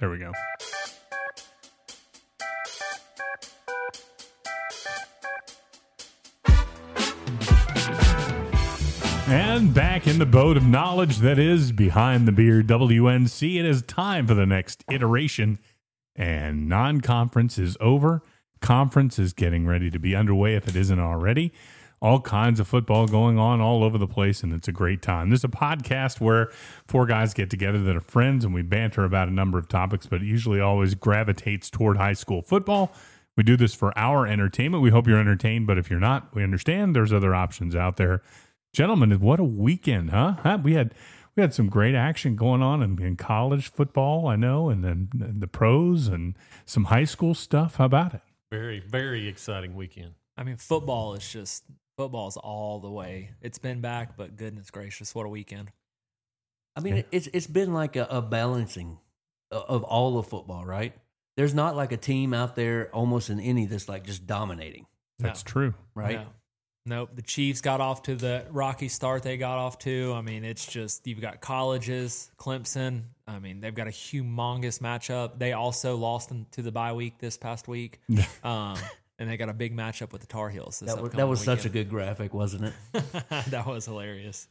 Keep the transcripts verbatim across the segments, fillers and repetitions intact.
There we go. And back in the boat of knowledge that is Behind the Beard W N C, it is time for the next iteration. And non-conference is over. Conference is getting ready to be underway if it isn't already. All kinds of football going on all over the place, and it's a great time. This is a podcast where four guys get together that are friends, and we banter about a number of topics, but it usually always gravitates toward high school football. We do this for our entertainment. We hope you're entertained, but if you're not, we understand there's other options out there. Gentlemen, what a weekend, huh? huh? We had we had some great action going on in, in college football, I know, and then the pros and some high school stuff. How about it? Very, very exciting weekend. I mean, football is just, football is all the way. It's been back, but goodness gracious, what a weekend. I mean, Yeah. it's it's been like a, a balancing of all of football, right? There's not like a team out there almost in any that's like just dominating, That's No. true. right? No. Nope. The Chiefs got off to the rocky start they got off to. I mean, it's just, you've got colleges, Clemson. I mean, they've got a humongous matchup. They also lost them to the bye week this past week. um, and they got a big matchup with the Tar Heels. This That was, upcoming that was such a weekend. good graphic, wasn't it? That was hilarious.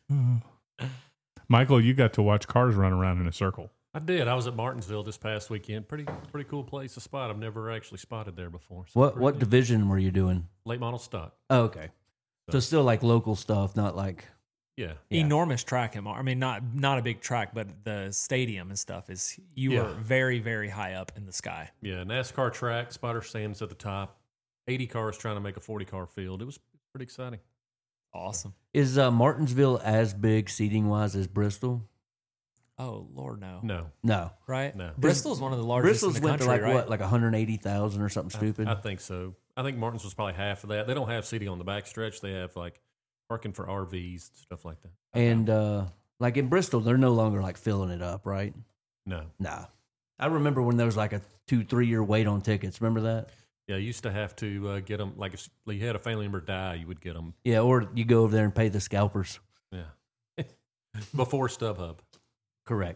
Michael, you got to watch cars run around in a circle. I did. I was at Martinsville this past weekend. Pretty, pretty cool place to spot. I've never actually spotted there before. So What pretty what neat. division were you doing? Late model stock. Oh, okay. So still like local stuff, not like Yeah. Yeah. Enormous track in Mar- I mean, not not a big track, but the stadium and stuff is, you Yeah. are very, very high up in the sky. Yeah. NASCAR track, spotter stands at the top. eighty cars trying to make a forty car field. It was pretty exciting. Awesome. is uh, Martinsville as big seating wise as Bristol? Oh, Lord, no. No. No, Right? No. Bristol's one of the largest Bristol's in the went country, to like right? what, like one hundred eighty thousand or something stupid. I think so. I think Martins was probably half of that. They don't have seating on the backstretch. They have like parking for R Vs, stuff like that. and uh, like in Bristol, they're no longer like filling it up, right? No. Nah. I remember when there was like a two, three year wait on tickets. Remember that? Yeah, you used to have to uh, get them, like if you had a family member die, you would get them. Yeah, or you go over there and pay the scalpers. Yeah. Before StubHub. Correct.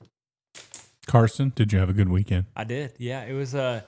Carson, did you have a good weekend? I did. Yeah, it was a.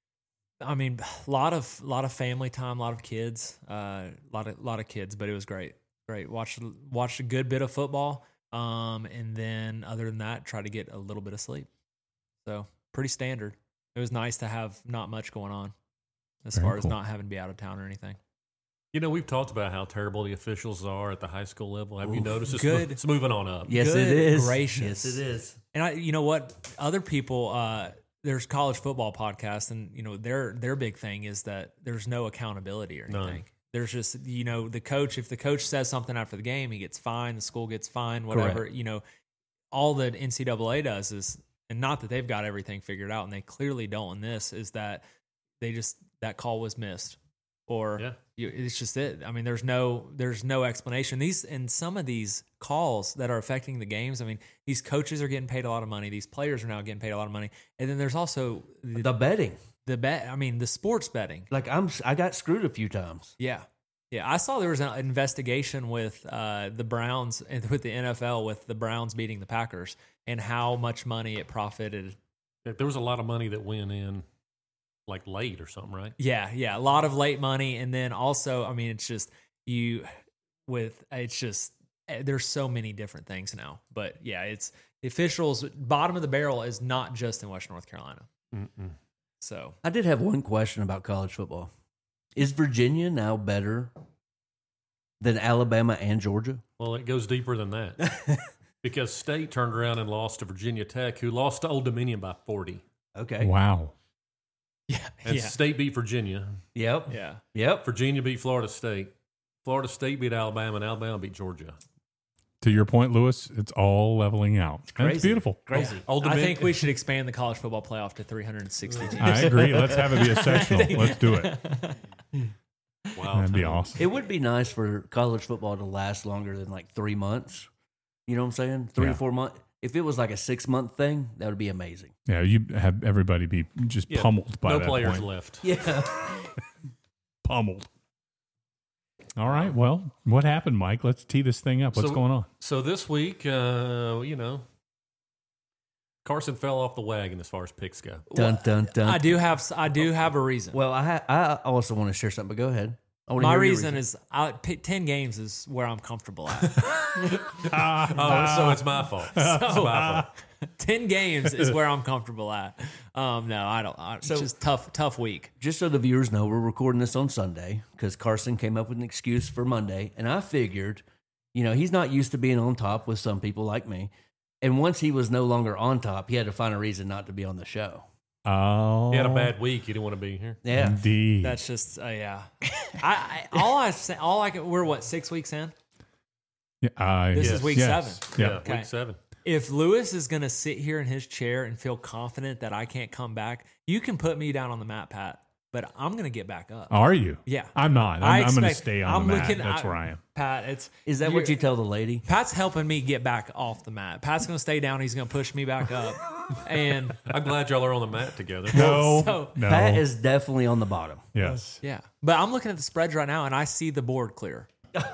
I mean, a lot of lot of family time, a lot of kids, a uh, lot of lot of kids, but it was great. Great. Watched watched a good bit of football, um, and then other than that, try to get a little bit of sleep. So pretty standard. It was nice to have not much going on, as Very far as cool. not having to be out of town or anything. You know, we've talked about how terrible the officials are at the high school level. Have you Oof. noticed? It's, Good. mo- it's moving on up. Yes, Good it is. gracious. Yes, it is. And I, you know what? Other people, uh, there's college football podcasts, and you know their their big thing is that there's no accountability or anything. None. There's just, you know, the coach. If the coach says something after the game, he gets fined. The school gets fined. Whatever. Correct. You know, all that N C double A does is, and not that they've got everything figured out, and they clearly don't in this, is that they just, that call was missed, or Yeah. you, it's just it. I mean, there's no there's no explanation. These, and some of these calls that are affecting the games. I mean, these coaches are getting paid a lot of money. These players are now getting paid a lot of money, and then there's also the, The betting. the bet. I mean, the sports betting. Like I'm, I got screwed a few times. Yeah, yeah. I saw there was an investigation with uh, the Browns and with the N F L with the Browns beating the Packers and how much money it profited. There was a lot of money that went in like late or something, right? Yeah, yeah. A lot of late money, and then also, I mean, it's just you with it's just there's so many different things now. But yeah, it's the officials. Bottom of the barrel is not just in Western North Carolina. Mm-mm. So I did have one question about college football. Is Virginia now better than Alabama and Georgia? Well, it goes deeper than that because State turned around and lost to Virginia Tech, who lost to Old Dominion by forty. Okay. Wow. yeah, And yeah, State beat Virginia. Yep. yeah. Yep. Virginia beat Florida State. Florida State beat Alabama, and Alabama beat Georgia. To your point, Lewis, it's all leveling out. And It's crazy. beautiful. Crazy. Old I Dominion, think we should expand the college football playoff to three hundred sixty teams. I agree. Let's have it be a sectional. Let's do it. wow, That'd be Tom. awesome. It would be nice for college football to last longer than like three months. You know what I'm saying? Three Yeah. or four months. If it was like a six month thing, that would be amazing. Yeah, you have everybody be just Yeah, pummeled by no that players point. left. Yeah. Pummeled. All right. Well, what happened, Mike? Let's tee this thing up. What's So- going on? So this week, uh, you know, Carson fell off the wagon as far as picks go. Dun dun dun. I do have I do have a reason. Well, I ha- I also want to share something, but go ahead. I wanna My hear your reason, is I pick ten games is where I'm comfortable at. Oh, so it's my fault. It's my fault. ten games is where I'm comfortable at. Um, no, I don't. I, So- it's just tough, tough week. Just so the viewers know, we're recording this on Sunday because Carson came up with an excuse for Monday, and I figured, you know, he's not used to being on top with some people like me, and once he was no longer on top, he had to find a reason not to be on the show. Oh, He had a bad week. He didn't want to be here. Yeah, indeed. That's just uh, yeah. I, I all I say, all I can. We're what six weeks in. Yeah, I- This yes, is week yes, seven. Yeah. Yeah, Okay. week seven. If Lewis is going to sit here in his chair and feel confident that I can't come back, you can put me down on the mat, Pat. But I'm going to get back up. Are you? Yeah. I'm not. I I'm, I'm going to expect- stay on I'm the mat. looking- That's I- where I am. Pat, it's is that what you're- you tell the lady? Pat's helping me get back off the mat. Pat's going to stay down. He's going to push me back up. And I'm glad y'all are on the mat together. No, So- no. Pat is definitely on the bottom. yes. yeah, but I'm looking at the spreads right now, and I see the board clear.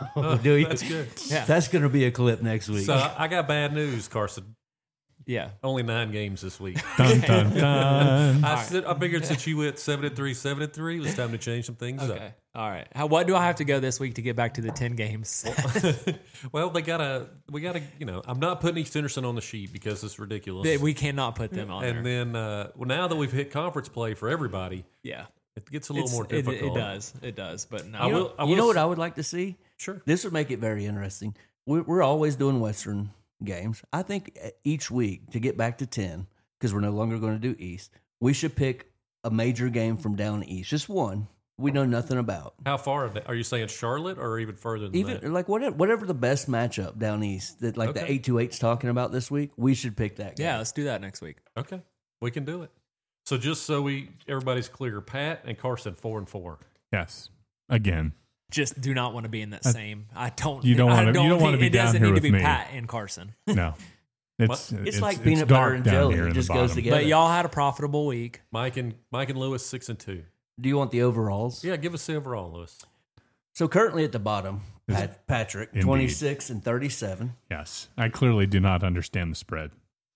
Do you? That's good. Yeah, That's going to be a clip next week. So I got bad news, Carson. yeah. Only nine games this week. Dun, dun, dun. I said I figured since you went seven and three, seven and three, it was time to change some things Okay, all right. How, what do I have to go this week to get back to the ten games? up. Well, they gotta, we gotta, you know, I'm not putting East Henderson on the sheet because it's ridiculous. That we cannot put them on and there. then, uh, well, now that we've hit conference play for everybody, Yeah, it gets a little It's- more it, difficult. it does. It does. But no, I you know, will- I you will know what s- I would like to see? Sure. This would make it very interesting. We're, we're always doing Western games. I think each week to get back to ten, because we're no longer going to do East, we should pick a major game from down East, just one we know nothing about. How far are you saying Charlotte or even further than Even that? like whatever, whatever the best matchup down East that like the Okay. eight two eight's talking about this week, we should pick that game. yeah, let's do that next week. Okay, we can do it. So just so we everybody's clear, Pat and Carson four and four. Yes. Again. Just do not want to be in that same. I don't. You don't I wanna- you don't wanna think- be It down doesn't here need to with be me. Pat and Carson. No. It's, It's like peanut butter dark and down jelly. here It in just the goes bottom. together. But y'all had a profitable week. Mike and Mike and Lewis six and two. Do you want the overalls? Yeah, give us the overall, Lewis. So currently at the bottom, Pat, Patrick, Indeed. twenty-six and thirty-seven. Yes. I clearly do not understand the spread.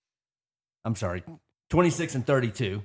I'm sorry, twenty-six and thirty-two.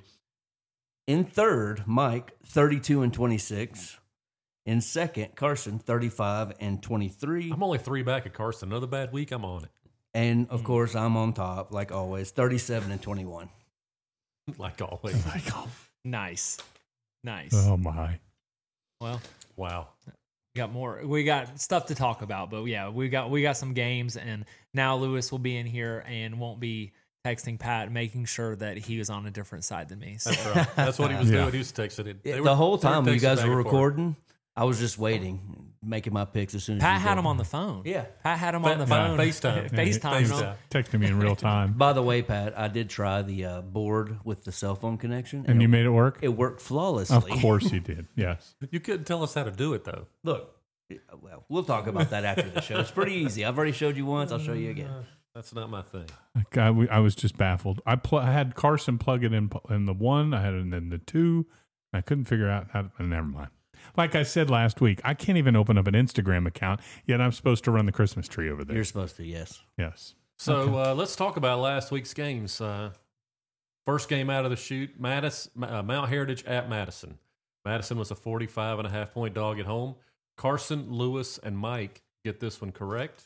In third, Mike, thirty-two and twenty-six. In second, Carson, thirty-five and twenty-three. I'm only three back at Carson. Another bad week, I'm on it. And of course, I'm on top, like always, thirty-seven and twenty-one. Like always. Nice, nice. Oh, my. Well, Wow. we got more. We got stuff to talk about, but yeah, we got we got some games, and now Lewis will be in here and won't be texting Pat, making sure that he was on a different side than me. So. That's right. That's what he was Yeah. doing. He was texting it. They the were- whole they were time when you texting guys back were and forth. recording, I was just waiting, making my picks as soon as Pat you had go. him on the phone. Yeah. Pat had him Fa- on the fa- phone. FaceTime. FaceTime. FaceTime. him. Texting me in real time. By the way, Pat, I did try the uh, board with the cell phone connection, And you it, made it work? it worked flawlessly. Of course you did. Yes. You couldn't tell us how to do it, though. Look, well, we'll talk about that after the show. It's pretty easy. I've already showed you once. I'll show you again. That's not my thing. I, we- I was just baffled. I, pl- I had Carson plug it in in the one. I had it in the two. I couldn't figure out how to, never mind. Like I said last week, I can't even open up an Instagram account, yet I'm supposed to run the Christmas tree over there. You're supposed to, yes. Yes. So uh, let's talk about last week's games. Uh, first game out of the chute, Madison, uh, Mount Heritage at Madison. Madison was a forty-five and a half point dog at home. Carson, Lewis, and Mike get this one correct.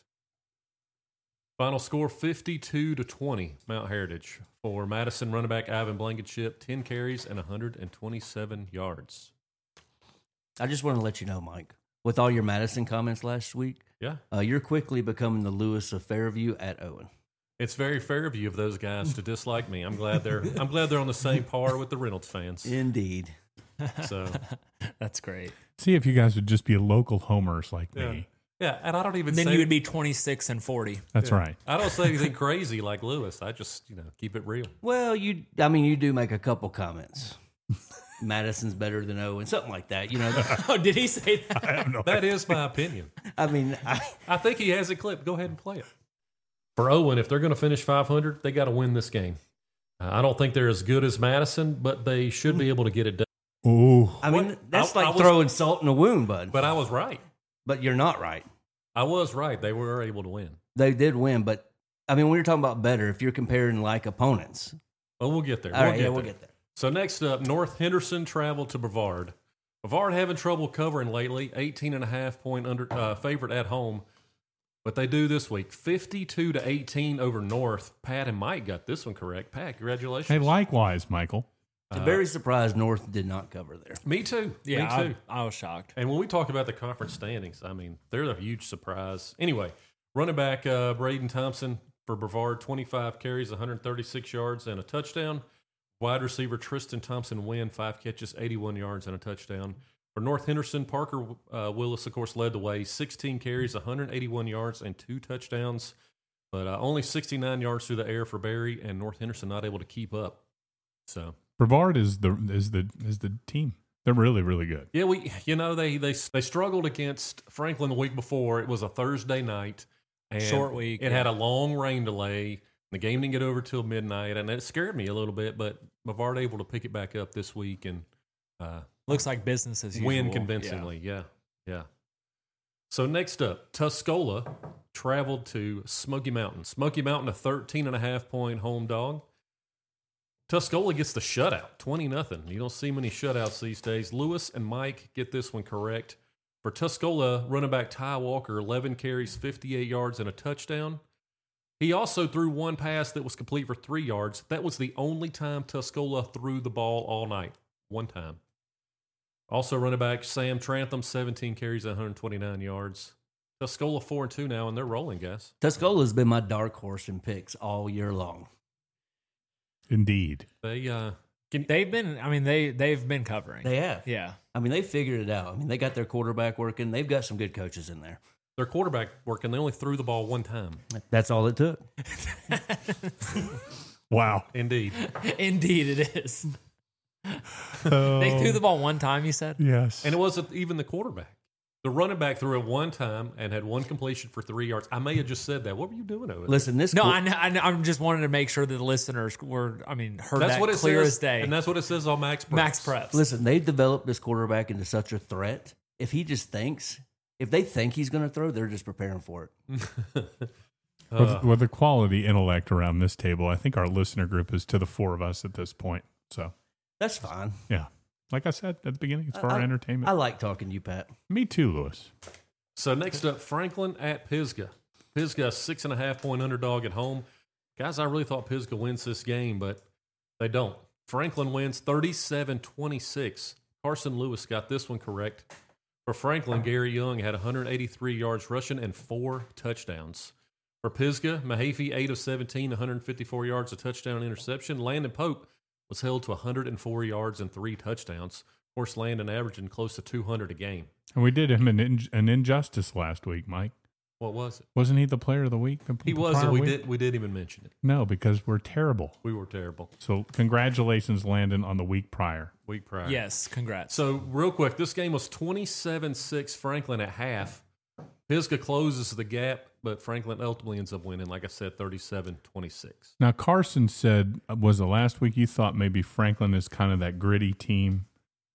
Final score fifty-two to twenty, Mount Heritage. For Madison running back Ivan Blankenship, ten carries and one hundred twenty-seven yards. I just want to let you know, Mike, with all your Madison comments last week, Yeah. uh, you're quickly becoming the Lewis of Fairview at Owen. It's very fair of you of those guys to dislike me. I'm glad they're I'm glad they're on the same par with the Reynolds fans. Indeed. So That's great. See if you guys would just be local homers like yeah. me. Yeah, and I don't even Then say you would be twenty-six and forty. That's Yeah. right. I don't say anything crazy like Lewis. I just, you know, keep it real. Well, you, I mean, you do make a couple comments. Madison's better than Owen, something like that. You know, Oh, did he say that? I don't know. That is my opinion. I mean, I, I think he has it clipped. Go ahead and play it. For Owen, if they're going to finish five hundred, they got to win this game. Uh, I don't think they're as good as Madison, but they should be able to get it done. Ooh. I mean, What? that's I- like I was- throwing salt in a wound, bud. But I was right. But you're not right. I was right. They were able to win. They did win, but I mean, we were talking about better if you're comparing like opponents. Oh, we'll get there. All we'll right, get yeah, we'll there. get there. So next up, North Henderson traveled to Brevard. Brevard having trouble covering lately, eighteen and a half point under uh, favorite at home. But they do this week, fifty-two to eighteen over North. Pat and Mike got this one correct. Pat, congratulations. Hey, likewise, Michael. I'm very surprised North did not cover there. Me too. Yeah, Me too. I, I was shocked. And when we talked about the conference standings, I mean, they're a huge surprise. Anyway, running back uh, Braden Thompson for Brevard, twenty-five carries, one hundred thirty-six yards, and a touchdown. Wide receiver Tristan Thompson Wynn, five catches, eighty-one yards, and a touchdown. For North Henderson, Parker uh, Willis, of course, led the way, sixteen carries, one hundred eighty-one yards, and two touchdowns. But uh, only sixty-nine yards through the air for Barry, and North Henderson not able to keep up. So Brevard is the is the is the team. They're really really good. yeah, we you know they they they struggled against Franklin the week before. It was a Thursday night, and Short week, It yeah. had a long rain delay. The game didn't get over till midnight, and it scared me a little bit. But Brevard able to pick it back up this week and uh, Looks like business as usual. win convincingly. Yeah. yeah, So next up, Tuscola traveled to Smoky Mountain. Smoky Mountain, a thirteen and a half point home dog. Tuscola gets the shutout, twenty nothing. You don't see many shutouts these days. Lewis and Mike get this one correct. For Tuscola, running back Ty Walker, eleven carries, fifty-eight yards, and a touchdown. He also threw one pass that was complete for three yards. That was the only time Tuscola threw the ball all night. One time. Also, running back Sam Trantham, seventeen carries, one hundred twenty-nine yards. Tuscola four and two now, and they're rolling, guys. Tuscola's been my dark horse in picks all year long. Indeed. They uh, can, They've been. I mean, they they've been covering. They have. Yeah. I mean, they figured it out. I mean, they got their quarterback working. They've got some good coaches in there. their quarterback working. They only threw the ball one time. That's all it took. Wow. Indeed. Indeed, it is. Oh, They threw the ball one time. You said. yes. And it wasn't even the quarterback. The running back threw it one time and had one completion for three yards. I may have just said that. What were you doing over there? Listen, this No, qu- I, know, I know, I'm just wanting to make sure that the listeners were. I mean, heard That's that what it clear says, as day. and that's what it says on Max Preps. Max Preps. listen, they've developed this quarterback into such a threat. If he just thinks, if they think he's going to throw, they're just preparing for it. with, with the quality intellect around this table, I think our listener group is to the four of us at this point. So, That's fine. yeah. Like I said at the beginning, it's for I- our entertainment. I like talking to you, Pat. Me too, Lewis. So next up, Franklin at Pisgah. Pisgah, a six and a half point underdog at home. Guys, I really thought Pisgah wins this game, but they don't. Franklin wins thirty-seven twenty-six. Carson Lewis got this one correct. For Franklin, Gary Young had one hundred eighty-three yards rushing and four touchdowns. For Pisgah, Mahaffey, eight of seventeen, one hundred fifty-four yards, a touchdown interception. Landon Pope was held to one hundred four yards and three touchdowns. Of course, Landon averaging close to two hundred a game. And we did him an, in, an injustice last week, Mike. What was it? Wasn't he the player of the week? The, He the was, prior and we week? did we didn't even mention it. No, because we're terrible. We were terrible. So congratulations, Landon, on the week prior. Week prior. Yes, congrats. So, real quick, this game was twenty-seven six Franklin at half. Pisgah closes the gap, but Franklin ultimately ends up winning, like I said, thirty-seven twenty-six. Now, Carson said, was the last week you thought maybe Franklin is kind of that gritty team?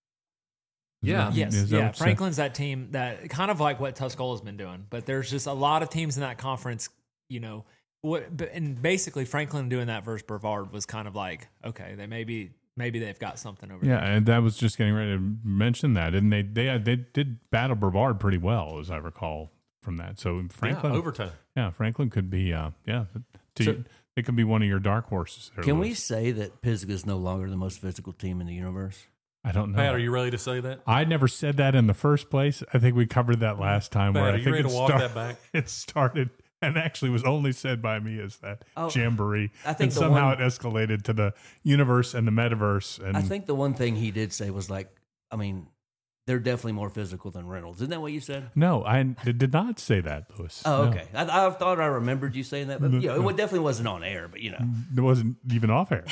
Is Yeah. that- Yes, is that yeah. what you said? Franklin's that team that kind of like what Tuscola's been doing, but there's just a lot of teams in that conference. You know, what, but- and basically Franklin doing that versus Brevard was kind of like, okay, they maybe maybe they've got something over Yeah, there. and that was just getting ready to mention that, and they they they did battle Brevard pretty well, as I recall from that. So Franklin, Yeah, overtime. yeah, Franklin could be, uh, yeah, to, So- it could be one of your dark horses. There, Can we Lewis. say that Pisgah is no longer the most physical team in the universe? I don't know. Pat, are you ready to say that? I never said that in the first place. I think we covered that last time. Pat, where are I you think ready it to walk start- that back? It started and actually was only said by me as that Oh, jamboree, I think and the somehow one- it escalated to the universe and the metaverse. And I think the one thing he did say was like, I mean, they're definitely more physical than Reynolds. Isn't that what you said? no, I did not say that, Lewis. Oh, No. okay. I, I thought I remembered you saying that, but you know, it definitely wasn't on air. But you know, It wasn't even off air.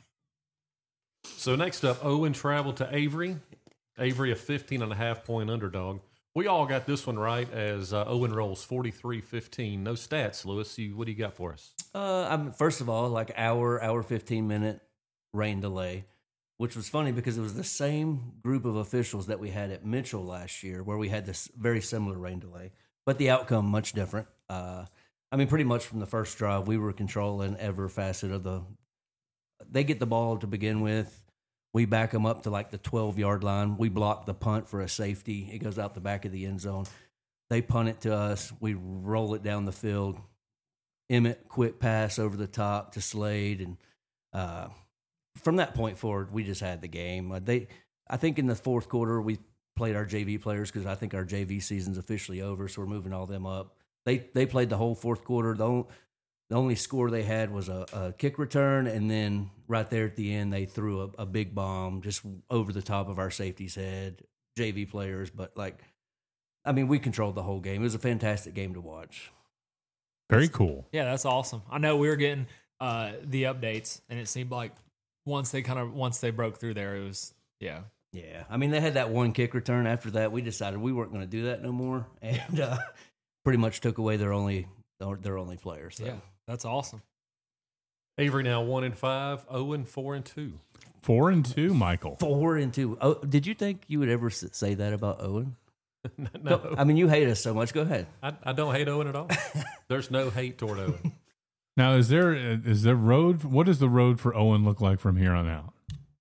So, next up, Owen traveled to Avery. Avery, a fifteen and a half point underdog. We all got this one right as uh, Owen rolls forty-three fifteen. No stats, Lewis. You, what do you got for us? uh, I'm, first of all, like hour, hour fifteen minute rain delay, which was funny because it was the same group of officials that we had at Mitchell last year, where we had this very similar rain delay, but the outcome much different. Uh, I mean, pretty much from the first drive, we were controlling every facet of the. They get the ball to begin with. We back them up to like the twelve-yard line. We block the punt for a safety. It goes out the back of the end zone. They punt it to us. We roll it down the field. Emmett, quick pass over the top to Slade. And uh, from that point forward, we just had the game. Uh, they, I think in the fourth quarter, we played our J V players because I think our J V season's officially over, so we're moving all them up. They they played the whole fourth quarter. The only, the only score they had was a, a kick return, and then right there at the end, they threw a, a big bomb just over the top of our safety's head, J V players. But, like, I mean, we controlled the whole game. It was a fantastic game to watch. Very cool. Yeah, that's awesome. I know we were getting uh, the updates, and it seemed like once they kind of once they broke through there, it was yeah. Yeah, I mean, they had that one kick return. After that, we decided we weren't going to do that no more, and uh, pretty much took away their only their only player. So. Yeah, that's awesome. Avery now one and five, Owen four and two. Four and two, Michael. Four and two. Oh, did you think you would ever s- say that about Owen? No, Go- I mean, you hate us so much. Go ahead. I, I don't hate Owen at all. There's no hate toward Owen. Now, is there is there road? What does the road for Owen look like from here on out?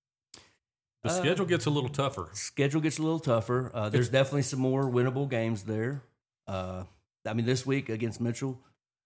The Uh, schedule gets a little tougher. Schedule gets a little tougher. Uh, there's definitely some more winnable games there. Uh, I mean, this week against Mitchell,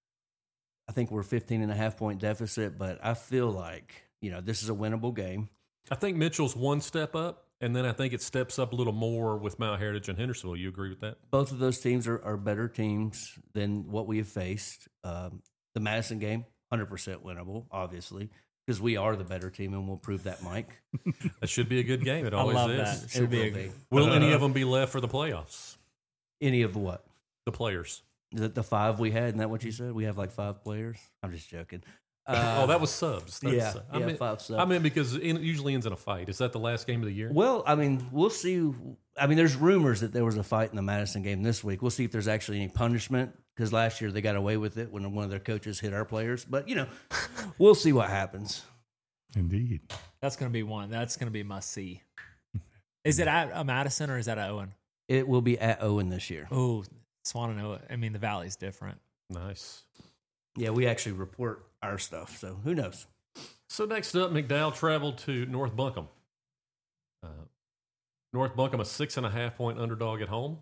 I think we're fifteen and a half point deficit, but I feel like, you know, this is a winnable game. I think Mitchell's one step up, and then I think it steps up a little more with Mount Heritage and Hendersonville. You agree with that? Both of those teams are, are better teams than what we have faced. Um, the Madison game, one hundred percent winnable, obviously, because we are the better team, and we'll prove that, Mike. That should be a good game. It I always love is. that. It Should be will a, be. Will any of them be left for the playoffs? Any of what? The players. The, the five we had, isn't that what you said? We have like five players? I'm just joking. Uh, oh, that was subs. That's, yeah, I yeah, mean, five subs. I mean, because it usually ends in a fight. Is that the last game of the year? Well, I mean, we'll see. I mean, there's rumors that there was a fight in the Madison game this week. We'll see if there's actually any punishment, because last year they got away with it when one of their coaches hit our players. But, you know, we'll see what happens. Indeed. that's going to be one. That's going to be must see. Is it at uh, Madison or is that at Owen? It will be at Owen this year. Oh, Swan and Owen. I mean, the Valley's different. Nice. Yeah, we actually report our stuff, so who knows? So next up, McDowell traveled to North Buncombe. Uh, North Buncombe, a six and a half point underdog at home.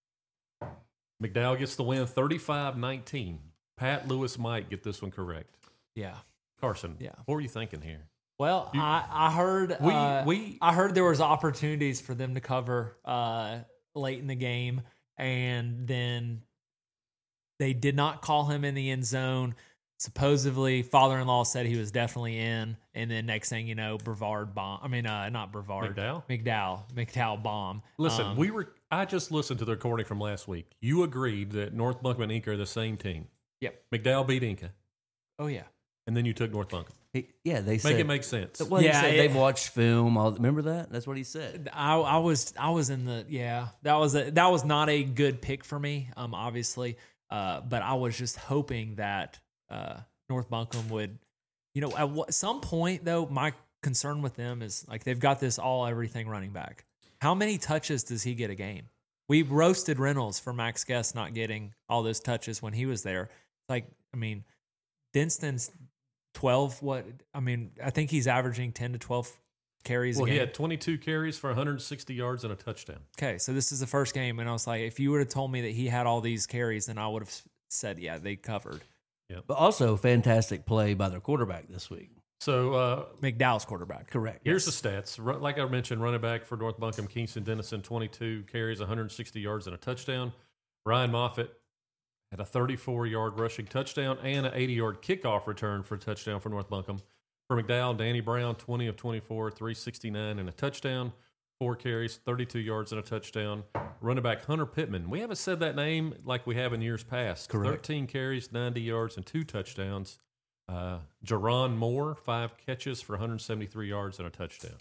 McDowell gets the win thirty-five nineteen. Pat, Lewis, Mike get this one correct. Yeah. Carson, Yeah. what were you thinking here? Well, You- I, I heard We- uh, we- I heard there was opportunities for them to cover uh, late in the game, and then they did not call him in the end zone. Supposedly, father-in-law said he was definitely in, and then next thing you know, Brevard bomb. I mean, uh, not Brevard. McDowell? McDowell. McDowell bomb. Listen, Um, we were. I just listened to the recording from last week. You agreed that North Buncombe and Inca are the same team. Yep. McDowell beat Inca, Oh yeah. and then you took North Buncombe. He, yeah, they Make said. it make sense. well, he Yeah, said it- they've watched film. All, remember that? That's what he said. I, I was I was in the yeah that was a, that was not a good pick for me, um obviously, uh but I was just hoping that uh North Buncombe would, you know, at what, some point though, my concern with them is like they've got this all everything running back. How many touches does he get a game? We roasted Reynolds for Max Guest not getting all those touches when he was there. Like, I mean, Dinston's twelve. What I mean, I think he's averaging ten to twelve carries Well, a game. he had twenty-two carries for one hundred sixty yards and a touchdown. Okay, so this is the first game, and I was like, if you would have told me that he had all these carries, then I would have said, yeah, they covered. But also, fantastic play by their quarterback this week. So uh, McDowell's quarterback. Correct. here's the stats. Ru- Like I mentioned, running back for North Buncombe, Kingston Dennison, twenty-two carries, one hundred sixty yards and a touchdown. Ryan Moffitt had a thirty-four yard rushing touchdown and an eighty yard kickoff return for a touchdown for North Buncombe. For McDowell, Danny Brown, twenty of twenty-four, three sixty-nine and a touchdown. Four carries, thirty-two yards and a touchdown. Running back Hunter Pittman. We haven't said that name like we have in years past. Correct. thirteen carries, ninety yards, and two touchdowns. Uh, Jerron Moore, five catches for one hundred seventy-three yards and a touchdown.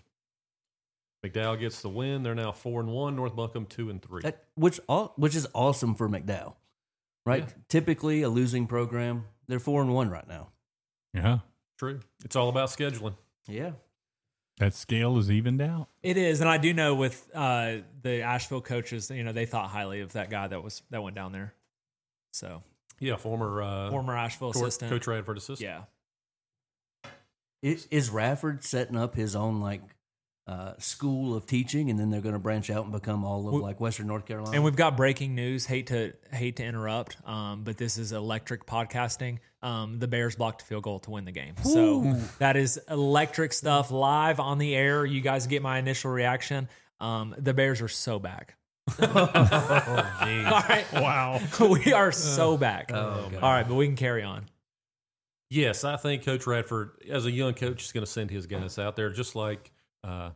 McDowell gets the win. They're now four and one. North Buncombe two and three. That, which all, which is awesome for McDowell, right? Yeah. Typically a losing program. They're four and one right now. Yeah. True. It's all about scheduling. Yeah. That scale is evened out. It is, and I do know with uh, the Asheville coaches, you know, they thought highly of that guy that was that went down there. So Yeah, former uh, former Asheville Coach, assistant. Coach Radford assistant. Yeah. Is, is Radford setting up his own like uh, school of teaching, and then they're going to branch out and become all of We- like Western North Carolina? And we've got breaking news. Hate to hate to interrupt, um, but this is electric podcasting. Um, the Bears blocked a field goal to win the game. So that is electric stuff live on the air. You guys get my initial reaction. Um, the Bears are so back. Oh, jeez. All right, Wow. we are so back. Oh, God. All right, but we can carry on. Yes, I think Coach Radford, as a young coach, is going to send his guys out there just like uh,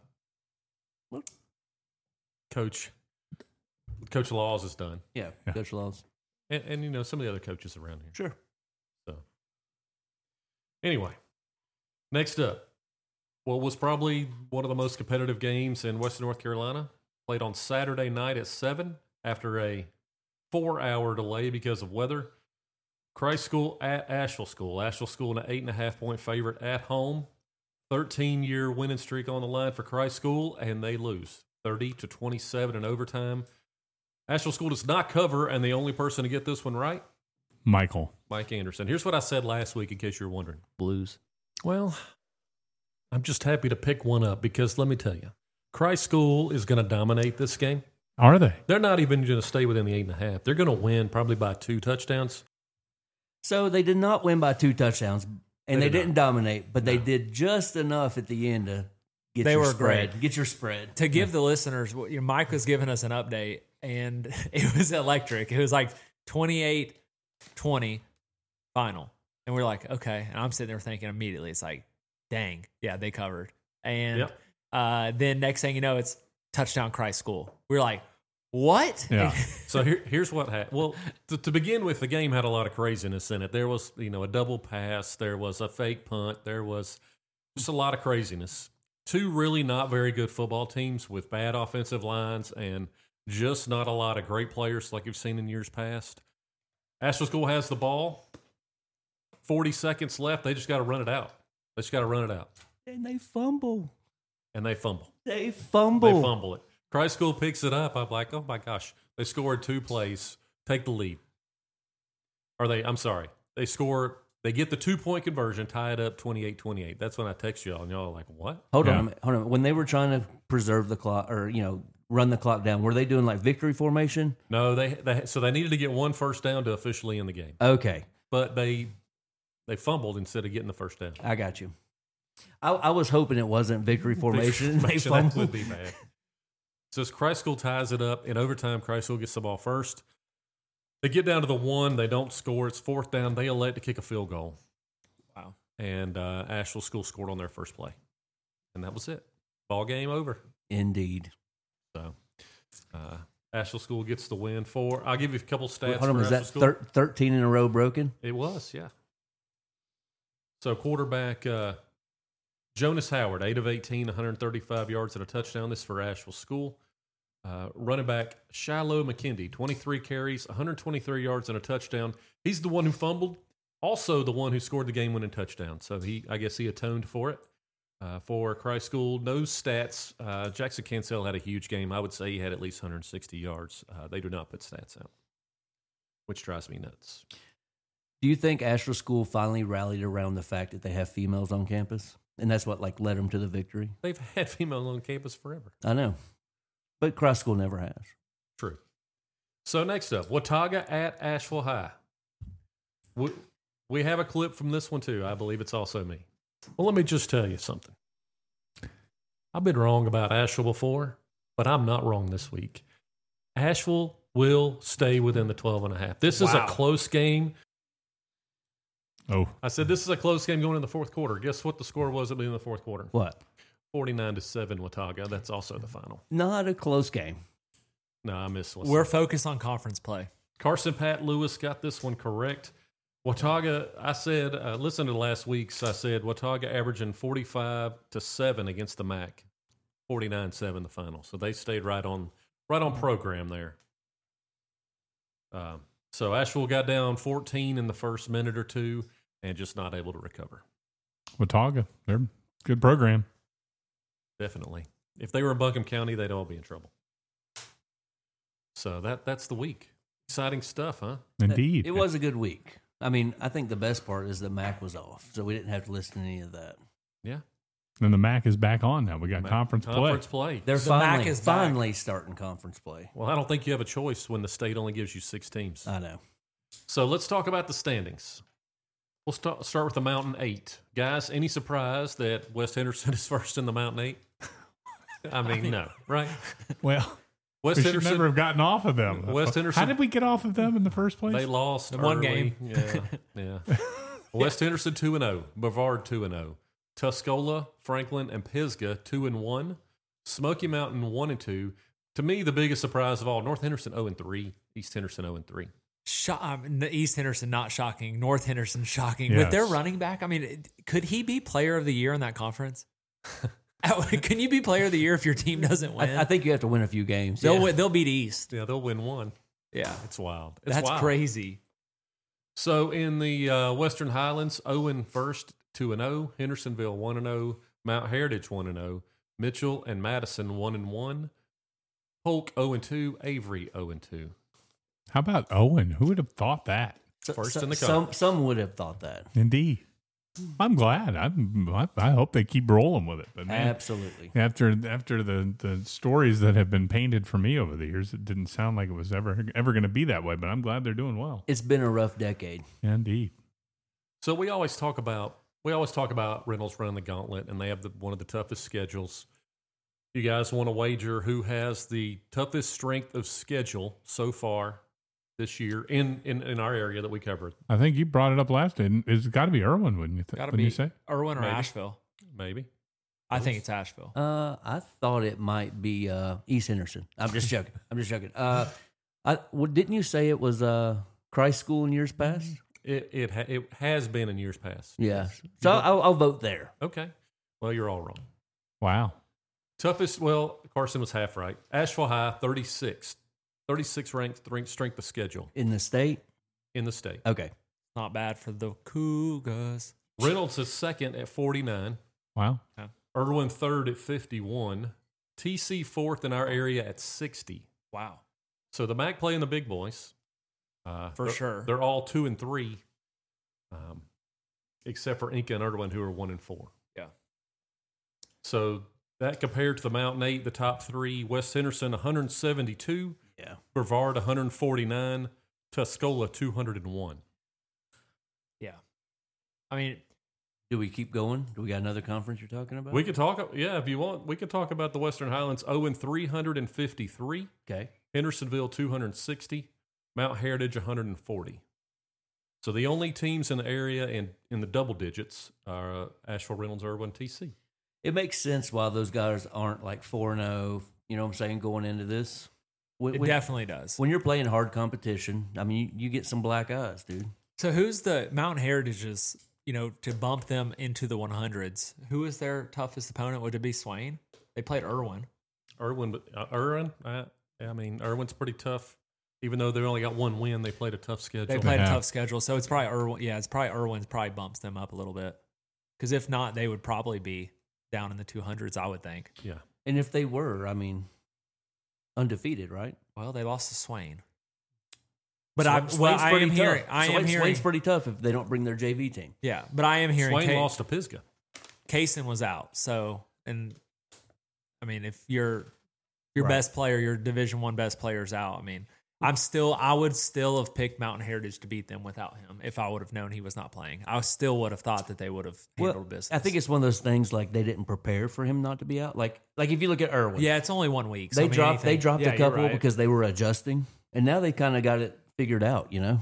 Coach Coach Laws has done. yeah, Yeah. Coach Laws. And, and, you know, some of the other coaches around here. Sure. So, anyway, next up, what was probably one of the most competitive games in Western North Carolina, played on Saturday night at seven after a four-hour delay because of weather. Christ School at Asheville School. Asheville School an eight and a half point favorite at home. thirteen-year winning streak on the line for Christ School, and they lose thirty to twenty-seven in overtime. Asheville School does not cover, and the only person to get this one right, Michael. Mike Anderson. Here's what I said last week, in case you're wondering. Blues. Well, I'm just happy to pick one up because let me tell you, Christ School is going to dominate this game. Are they? They're not even going to stay within the eight and a half. They're going to win probably by two touchdowns. So they did not win by two touchdowns, and They they, did didn't dominate, but they did just enough at the end to get They your were spread. great. Get your spread. To give the listeners, you know, Mike was giving us an update, and it was electric. It was like twenty-eight twenty final. And we're like, okay. And I'm sitting there thinking immediately, it's like, dang, yeah, they covered. And Yep. uh, then next thing you know, it's touchdown Christ School. We're like, what? Yeah. So here, here's what happened. Well, to, to begin with, the game had a lot of craziness in it. There was, you know, a double pass. There was a fake punt. There was just a lot of craziness. Two really not very good football teams with bad offensive lines and just not a lot of great players like you've seen in years past. Asheville School has the ball. forty seconds left. They just got to run it out. They just got to run it out. And they fumble. And they fumble. They fumble. They fumble it. Christ School picks it up. I'm like, oh my gosh. They scored two plays, take the lead. Or they, I'm sorry, they score, they get the two point conversion, tie it up twenty-eight twenty-eight. That's when I text y'all, and y'all are like, what? Hold Yeah. on, a minute, hold on. When they were trying to preserve the clock, or you know, run the clock down, were they doing like victory formation? No, they, they so they needed to get one first down to officially end the game. Okay, But they they fumbled instead of getting the first down. I got you. I, I was hoping it wasn't victory formation. They Formation, that fumbled. would be bad. So as Christ School ties it up in overtime, Christ School gets the ball first. They get down to the one. They don't score. It's fourth down. They elect to kick a field goal. Wow. And uh, Asheville School scored on their first play. And that was it. Ball game over. Indeed. So uh, Asheville School gets the win for, I'll give you a couple stats. Hold on, for was that Asheville School. thir- thirteen in a row broken? It was, yeah. So quarterback uh, Jonas Howard, eight of eighteen, one hundred thirty-five yards and a touchdown. This is for Asheville School. Uh, running back Shiloh McKindy, twenty-three carries, one hundred twenty-three yards and a touchdown. He's the one who fumbled, also the one who scored the game-winning touchdown. So he, I guess he atoned for it. Uh, for Christ School, no stats. Uh, Jackson Cancel had a huge game. I would say he had at least one hundred sixty yards. Uh, they do not put stats out, which drives me nuts. Do you think Asheville School finally rallied around the fact that they have females on campus, and that's what like led them to the victory? They've had female on campus forever. I know, but Christ School never has. True. So next up, Watauga at Asheville High. We, we have a clip from this one too. I believe it's also me. Well, let me just tell you something. I've been wrong about Asheville before, but I'm not wrong this week. Asheville will stay within the twelve and a half. This is a Wow. close game. Oh, I said this is a close game going in the fourth quarter. Guess what the score was at the end of the fourth quarter? What? forty-nine to seven Watauga. That's also the final. Not a close game. No, I missed one. We're focused on conference play. Carson Pat Lewis got this one correct. Watauga, I said, uh, listen to last week's, I said Watauga averaging forty-five to seven against the M A C. forty-nine seven the final. So they stayed right on right on program there. Um, so Asheville got down fourteen in the first minute or two and just not able to recover. Watauga. They're a good program. Definitely. If they were in Buncombe County, they'd all be in trouble. So that that's the week. Exciting stuff, huh? Indeed. It was a good week. I mean, I think the best part is that Mac was off, so we didn't have to listen to any of that. Yeah. And the M A C is back on now. We got Mac- conference, conference play. play. They're The Mac finally, is back. finally starting conference play. Well, I don't think you have a choice when the state only gives you six teams. I know. So let's talk about the standings. We'll start start with the Mountain Eight. Guys, any surprise that West Henderson is first in the Mountain Eight? I mean, no, right? Well, West we should Henderson, never have gotten off of them. West Henderson- How did we get off of them in the first place? they lost The one early. game. Yeah, yeah. West Henderson two and zero, Brevard two and zero, Tuscola, Franklin, and Pisgah two and one, Smoky Mountain one and two. To me, the biggest surprise of all, North Henderson zero and three, East Henderson zero and three. Sho- um, East Henderson not shocking. North Henderson shocking. Yes. With their running back, I mean, could he be player of the year in that conference? Can you be player of the year if your team doesn't win? I, I think you have to win a few games. they'll Yeah. win, they'll beat East. Yeah, they'll win one. Yeah, It's wild. It's that's wild. crazy. So in the uh, Western Highlands, Owen first, two and zero. Hendersonville one and zero. Mount Heritage one and zero. Mitchell and Madison one and one. Polk zero and two. Avery zero and two. How about Owen? Who would have thought that? So- First so- in the some, conference. some would have thought that. Indeed. I'm glad. I'm, I, I hope they keep rolling with it. But man, Absolutely. after after the, the stories that have been painted for me over the years, it didn't sound like it was ever ever going to be that way. But I'm glad they're doing well. It's been a rough decade. Indeed. So we always talk about we always talk about Reynolds running the gauntlet, and they have the, one of the toughest schedules. You guys want to wager who has the toughest strength of schedule so far this year in, in, in our area that we covered? I think you brought it up last day. It's got to be Irwin, wouldn't you? Th- Got to wouldn't be you say? Irwin or Maybe. Asheville. Maybe. I think it's Asheville. Uh, I thought it might be uh, East Henderson. I'm just joking. I'm just joking. Uh, I, well, didn't you say it was uh, Christ School in years past? It it ha- it has been in years past. Yeah. So I'll, I'll vote there. Okay. Well, you're all wrong. Wow. Toughest, well, Carson was half right. Asheville High, thirty-six. thirty-six ranked strength, strength of schedule In the state? in the state. Okay. Not bad for the Cougars. Reynolds is second at forty-nine. Wow. Irwin third at fifty-one. T C fourth in our area at sixty. Wow, So the M A C playing the big boys. Uh, For they're- sure. They're all two and three, um, except for Inca and Irwin, who are one and four. Yeah. So that compared to the Mountain Eight, the top three, West Henderson one hundred seventy-two, Yeah. Brevard one hundred forty-nine, Tuscola two hundred one. yeah. I mean, Do we keep going? Do we got another conference you're talking about? We could talk, yeah, if you want, we could talk about the Western Highlands. Owen three hundred fifty-three, Okay. Hendersonville two hundred sixty, Mount Heritage one hundred forty. So the only teams in the area in, in the double digits are uh, Asheville, Reynolds, Irwin, T C. It makes sense why those guys aren't like four and oh, you know what I'm saying, going into this. When, it when- definitely does. when you're playing hard competition, I mean, you, you get some black eyes, dude. So who's the Mountain Heritage's, you know, to bump them into the hundreds? Who is their toughest opponent? Would it be Swain? They played Irwin. Irwin, but uh, Irwin, I, I mean, Irwin's pretty tough. Even though they only got one win, they played a tough schedule. They played Yeah. a tough schedule. So it's probably Irwin. Yeah, it's probably Irwin's probably bumps them up a little bit. Because if not, they would probably be down in the two hundreds, I would think. Yeah. And if they were, I mean, undefeated, right? Well, they lost to Swain. But Swa- I, well, Swain's I pretty am tough. hearing, I Swain- am hearing, Swain's pretty tough if they don't bring their J V team. yeah, but I am hearing Swain Ca- lost to Pisgah. Kaysen was out. So, and I mean, if your your Right. best player, your Division One best player's out, I mean, I'm still, I would still have picked Mountain Heritage to beat them without him if I would have known he was not playing. I still would have thought that they would have handled business. I think it's one of those things like they didn't prepare for him not to be out. Like, like if you look at Irwin, yeah, it's only one week. So they I mean, dropped they anything- dropped yeah, a you're couple right. because they were adjusting, and now they kind of got it figured out. You know,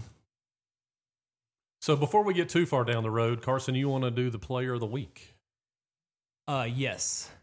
So before we get too far down the road, Carson, you want to do the player of the week? Uh, yes.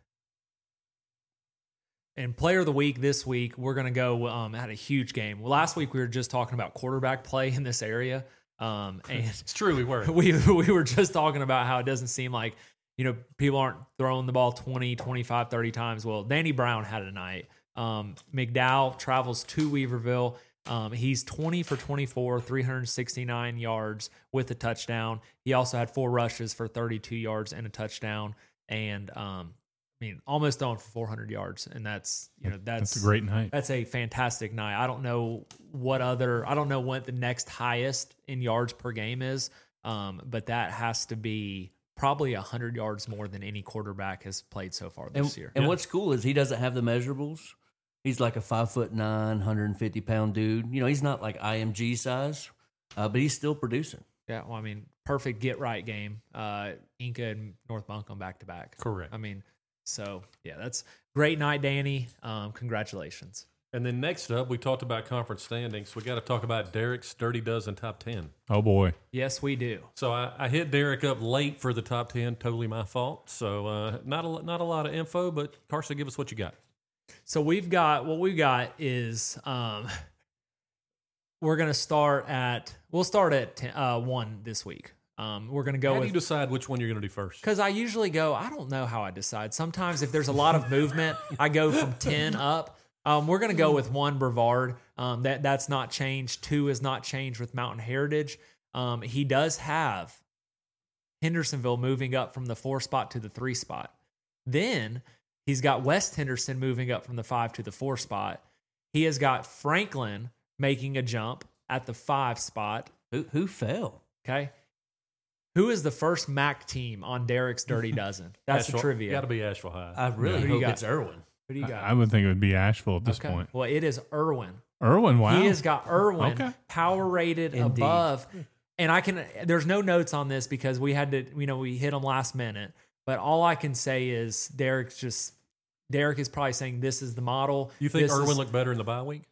And player of the week this week, we're going to go um, at a huge game. Well, last week we were just talking about quarterback play in this area. Um, and It's true, we were. we we were just talking about how it doesn't seem like, you know, people aren't throwing the ball twenty, twenty-five, thirty times. Well, Danny Brown had a night. Um, McDowell travels to Weaverville. Um, he's twenty for twenty-four, three hundred sixty-nine yards with a touchdown. He also had four rushes for thirty-two yards and a touchdown. And um, mean, almost throwing for four hundred yards, and that's you know that's, That's a great night. That's a fantastic night. I don't know what other I don't know what the next highest in yards per game is, um, but that has to be probably one hundred yards more than any quarterback has played so far this And, year. and what's cool is he doesn't have the measurables. He's like a five foot nine, one hundred fifty pound dude. You know, he's not like I M G size, uh, but he's still producing. Yeah, well, I mean, perfect get right game. Uh, Inca and North Buncombe back to back. Correct. I mean, so yeah, that's great night, Danny. Um, congratulations. And then next up, we talked about conference standings. We got to talk about Derek's Dirty Dozen top ten. Oh boy. Yes, we do. So I, I hit Derek up late for the top ten. Totally my fault. So uh, not a not a lot of info, but Carson, give us what you got. So we've got what we got is um, we're gonna start at we'll start at ten, uh, one this week. Um, we're gonna go How do with you decide which one you're going to do first? because I usually go. I don't know how I decide. Sometimes if there's a lot of movement, I go from ten up. Um, we're gonna go with one Brevard. Um, that that's not changed. Two is not changed with Mountain Heritage. Um, he does have Hendersonville moving up from the four spot to the three spot. Then he's got West Henderson moving up from the five to the four spot. He has got Franklin making a jump at the five spot. Who who fell? Okay. Who is the first M A C team on Derek's Dirty Dozen? That's the trivia. Got to be Asheville High. I really Who do you hope got? it's Irwin. Who do you got? I would think it would be Asheville at this Okay. point. Well, it is Irwin. Irwin, wow. He has got Irwin Okay. power rated Indeed. above. And I can, there's no notes on this because we had to, you know, we hit him last minute. But all I can say is Derek's just, Derek is probably saying this is the model. you think This Irwin is- looked better in the bye week?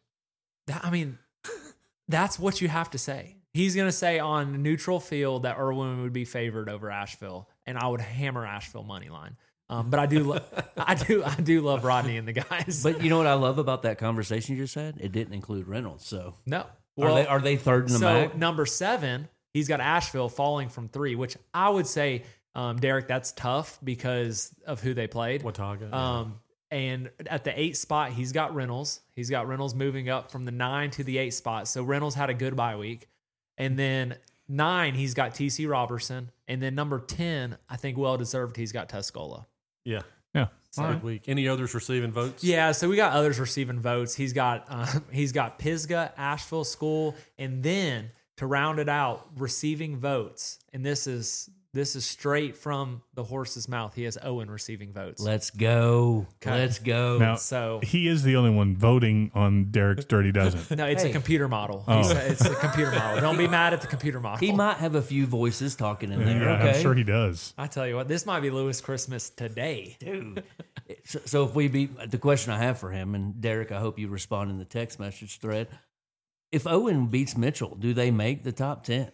I mean, that's what you have to say. He's going to say on neutral field that Irwin would be favored over Asheville, and I would hammer Asheville money line. Um, but I do, lo- I do, I do love Rodney and the guys. But you know what I love about that conversation you just had? It didn't include Reynolds. So no, are they are they third in the so M A C? number seven, he's got Asheville falling from three, which I would say, um, Derek, that's tough because of who they played. Watauga. Um, and at the eight spot, he's got Reynolds. He's got Reynolds moving up from the nine to the eight spot. So Reynolds had a good bye week. And then nine, he's got T C Robertson. And then number ten, I think well deserved, he's got Tuscola. yeah. Yeah. It's a good week. Any others receiving votes? Yeah, so we got others receiving votes. He's got uh, he's got Pisgah, Asheville School, and then to round it out, receiving votes. And this is this is straight from the horse's mouth. He has Owen receiving votes. Let's go. Okay. Let's go. Now, So he is the only one voting on Derek's Dirty Dozen. no, it's Hey. a computer model. Oh. He's a- it's a computer model. Don't be mad at the computer model. He might have a few voices talking in there. Yeah, okay. I'm sure he does. I tell you what, this might be Lewis Christmas today. Dude. So, so if we beat the question I have for him, and Derek, I hope you respond in the text message thread. If Owen beats Mitchell, do they make the top ten?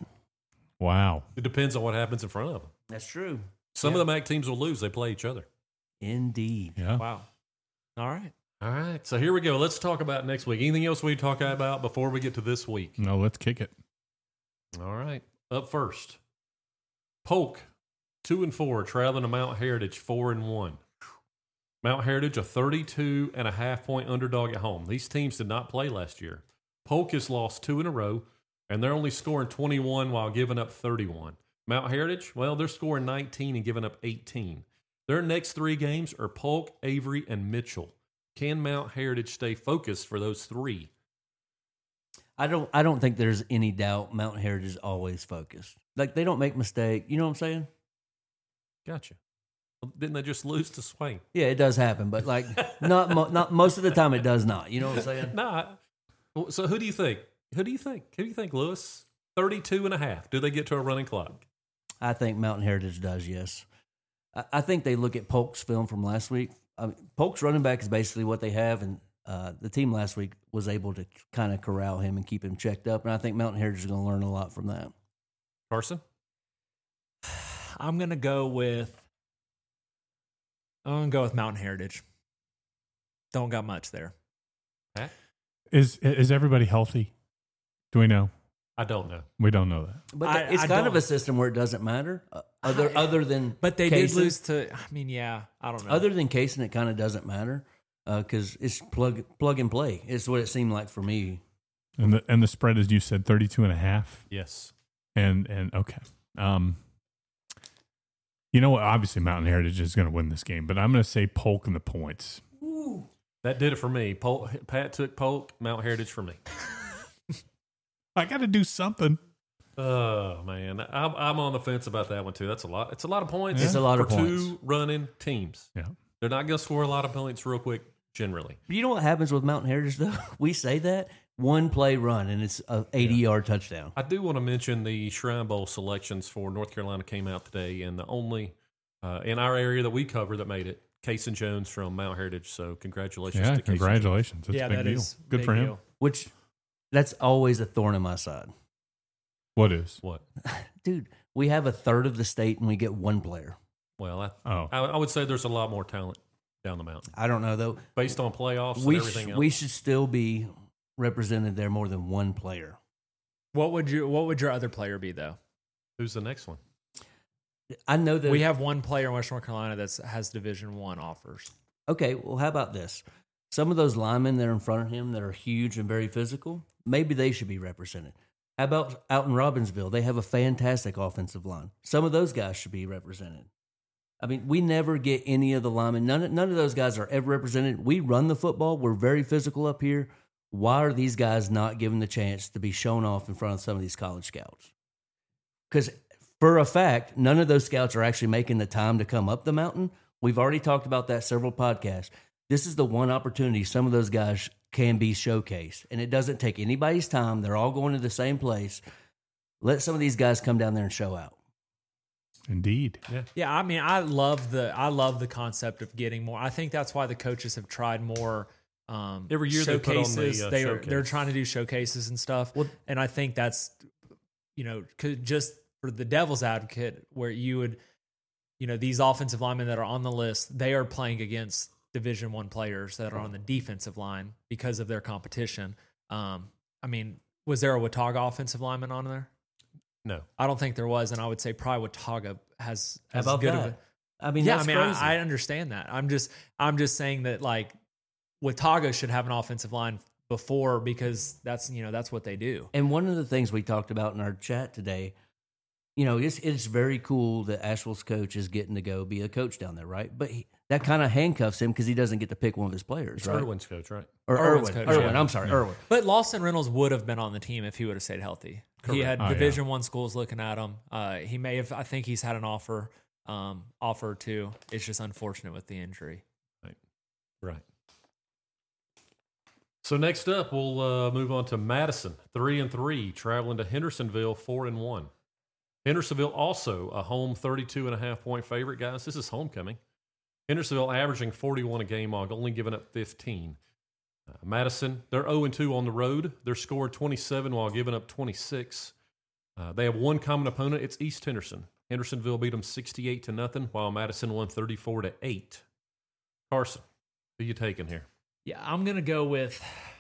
Wow. It depends on what happens in front of them. That's true. Some Yeah. of the M A C teams will lose. They play each other. Indeed. Yeah. Wow. All right. All right. So here we go. Let's talk about next week. Anything else we talk about before we get to this week? No, let's kick it. All right. Up first, Polk, two and four, traveling to Mount Heritage, four and one. Mount Heritage, a thirty-two and a half point underdog at home. These teams did not play last year. Polk has lost two in a row, and they're only scoring twenty-one while giving up thirty-one. Mount Heritage, well, they're scoring nineteen and giving up eighteen. Their next three games are Polk, Avery, and Mitchell. Can Mount Heritage stay focused for those three? I don't. I don't think there's any doubt. Mountain Heritage is always focused. Like they don't make mistake. You know what I'm saying? Gotcha. Well, didn't they just lose to Swain? Yeah, it does happen, but like not mo- not most of the time it does not. You know what I'm saying? Nah. Well, so who do you think? Who do you think? Who do you think, Lewis? thirty-two and a half. Do they get to a running clock? I think Mountain Heritage does. Yes, I, I think they look at Polk's film from last week. I mean, Polk's running back is basically what they have, and uh, the team last week was able to kind of corral him and keep him checked up. And I think Mountain Heritage is going to learn a lot from that. Carson? I'm gonna go with I'm gonna go with Mountain Heritage. Don't got much there. Pat? Is is everybody healthy? Do we know? I don't know. We don't know that. But I- it's I kind of don't- a system where it doesn't matter. Uh, other I- other than But they Kaysen, did lose to. I mean, yeah, I don't know. Other than Kaysen, it kind of doesn't matter because it's plug plug and play. It's what it seemed like for me. And the and the spread, as you said, thirty-two and a half. Yes. And and okay. Um You know what? Obviously, Mountain Heritage is going to win this game, but I'm going to say Polk in the points. That did it for me. Polk, Pat took Polk, Mount Heritage for me. I got to do something. Oh man, I'm, I'm on the fence about that one too. That's a lot. It's a lot of points. It's a lot for of points. Two running teams. Yeah. They're not going to score a lot of points real quick. Generally, You know what happens with Mountain Heritage, though? We say that, one play run, and it's a eighty-yard touchdown. I do want to mention the Shrine Bowl selections for North Carolina came out today, and the only uh, in our area that we cover that made it, Cason Jones from Mount Heritage. So congratulations Yeah, to Cason congratulations. That's yeah, a big that deal. is Good big for him. deal. Which, that's always a thorn in my side. What is? Jones. What? Dude, we have a third of the state, and we get one player. Well, I, Oh. I, I would say there's a lot more talent down the mountain I don't know, though. based on playoffs We, and sh- everything else. we should still be represented there more than one player. What would you? What would your other player be though? Who's the next one? I know that We have one player in West North Carolina that has Division One offers. Okay, well, how about this? Some of those linemen that are in front of him that are huge and very physical, maybe they should be represented. How about out in Robbinsville? They have a fantastic offensive line. Some of those guys should be represented. I mean, we never get any of the linemen. None of, none of those guys are ever represented. We run the football. We're very physical up here. Why are these guys not given the chance to be shown off in front of some of these college scouts? Because for a fact, none of those scouts are actually making the time to come up the mountain. We've already talked about that several podcasts. This is the one opportunity some of those guys can be showcased. And it doesn't take anybody's time. They're all going to the same place. Let some of these guys come down there and show out. Indeed. Yeah, I mean, I love the I love the concept of getting more. I think that's why the coaches have tried more um, Every year they put on the, showcases. uh, they are, showcase. they're trying to do showcases and stuff. Well- and I think that's you know could just for the devil's advocate, where you would you know these offensive linemen that are on the list, they are playing against Division One players that are on the defensive line because of their competition. Um, I mean, was there a Watauga offensive lineman on there? No. I don't think there was, and I would say probably Watauga has How as about good that? of a I mean, yeah, that's I mean, crazy. I, I understand that. I'm just, I'm just saying that like Watauga should have an offensive line before because that's you know that's what they do. And one of the things we talked about in our chat today, you know, it's it's very cool that Asheville's coach is getting to go be a coach down there, right? But he, that kind of handcuffs him because he doesn't get to pick one of his players, It's right? Irwin's coach, right? Or Irwin's Irwin. coach, Irwin. yeah. I'm sorry, Irwin. But Lawson Reynolds would have been on the team if he would have stayed healthy. He Correct. had Oh, yeah. Division One schools looking at him. Uh, he may have. I think he's had an offer, um, offer too. It's just unfortunate with the injury. Right. So next up, we'll uh, move on to Madison, three and three, traveling to Hendersonville, four and one. Hendersonville also a home thirty-two and a half point favorite, guys. This is homecoming. Hendersonville averaging forty-one a game, while only giving up fifteen. Uh, Madison, they're oh and two on the road. They're scored twenty-seven while giving up twenty-six. Uh, they have one common opponent. It's East Henderson. Hendersonville beat them sixty-eight to nothing, while Madison won thirty-four to eight. Carson, who you taking here? Yeah, I'm gonna go with.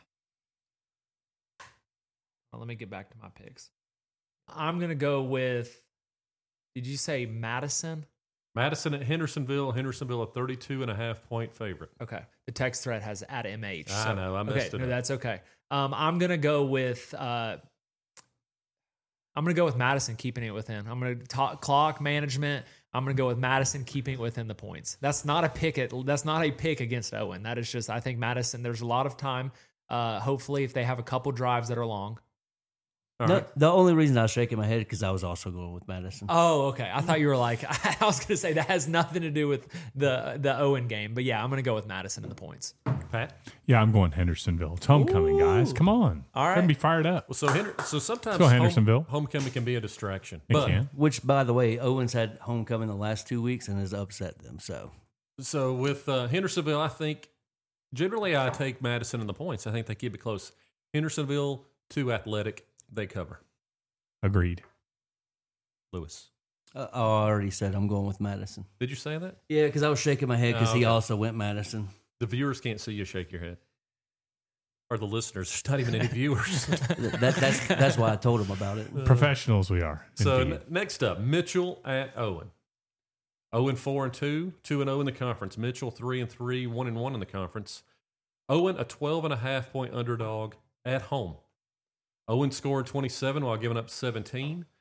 Well, let me get back to my picks. I'm gonna go with. Did you say Madison? Madison at Hendersonville. Hendersonville a thirty-two and a half point favorite. Okay. The text thread has at M H. I so- know, I okay, messed it no, up. that's okay. Um, I'm gonna go with. Uh, I'm gonna go with Madison keeping it within. I'm gonna talk clock management. I'm gonna go with Madison keeping it within the points. That's not a pick. At, that's not a pick against Owen. That is just. I think Madison. There's a lot of time. Uh, hopefully, if they have a couple drives that are long. All No, right. the only reason I was shaking my head because I was also going with Madison. Oh, okay. I thought you were like. I was gonna say that has nothing to do with the the Owen game. But yeah, I'm gonna go with Madison in the points. Pat? Yeah, I'm going Hendersonville. It's homecoming, guys. Come on. All right. Gonna be fired up. Well, so Hender- so sometimes go home- Hendersonville. homecoming can be a distraction. It but can. Which, by the way, Owens had homecoming the last two weeks and has upset them. So so with uh, Hendersonville, I think generally I take Madison in the points. I think they keep it close. Hendersonville, too athletic. They cover. Agreed. Lewis. uh, oh, I already said I'm going with Madison. Did you say that? Yeah, because I was shaking my head because Oh, he okay. also went Madison. The viewers can't see you shake your head. Or the listeners. There's not even any viewers. that, that's that's why I told him about it. Professionals we are. So Indeed. n- next up, Mitchell at Owen. Owen four and two, two and zero in the conference. Mitchell three and three, one and one in the conference. Owen a twelve and a half point underdog at home. Owen scored twenty-seven while giving up seventeen.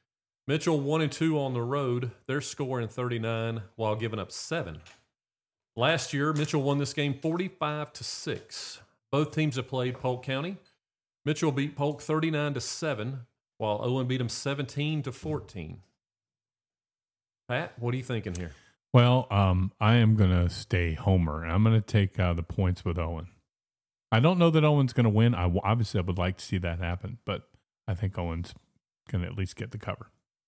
Mitchell one and two on the road. They're scoring thirty-nine while giving up seven. Last year, Mitchell won this game forty-five to six. Both teams have played Polk County. Mitchell beat Polk thirty-nine to seven, while Owen beat them seventeen to fourteen. Pat, what are you thinking here? Well, um, I am going to stay homer. I'm going to take uh, the points with Owen. I don't know that Owen's going to win. I w- obviously I would like to see that happen, but I think Owen's going to at least get the cover.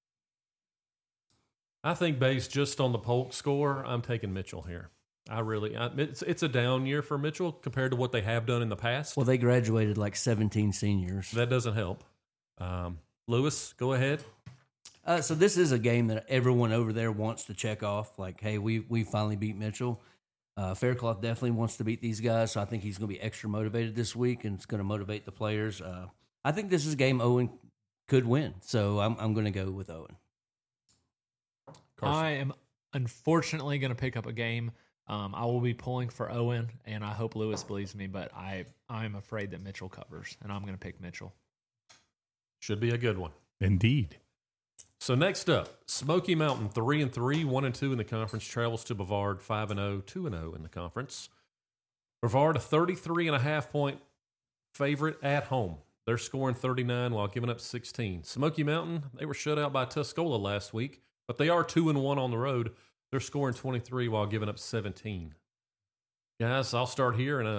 I think based just on the Polk score, I'm taking Mitchell here. I really, I, it's it's a down year for Mitchell compared to what they have done in the past. Well, they graduated like seventeen seniors. That doesn't help. Um, Lewis, go ahead. Uh, so this is a game that everyone over there wants to check off. Like, hey, we we finally beat Mitchell. Uh, Faircloth definitely wants to beat these guys, so I think he's going to be extra motivated this week, and it's going to motivate the players. Uh, I think this is a game Owen could win, so I'm I'm going to go with Owen. Carson. I am unfortunately going to pick up a game. Um, I will be pulling for Owen, and I hope Lewis believes me, but I I'm afraid that Mitchell covers, and I'm going to pick Mitchell. Should be a good one. Indeed. So next up, Smoky Mountain, three and three, one and two in the conference, travels to Brevard, five and zero, two and zero in the conference. Brevard, a thirty-three and a half point favorite at home. They're scoring thirty-nine while giving up sixteen. Smoky Mountain, they were shut out by Tuscola last week, but they are two and one on the road. They're scoring twenty-three while giving up seventeen. Guys, I'll start here, and uh,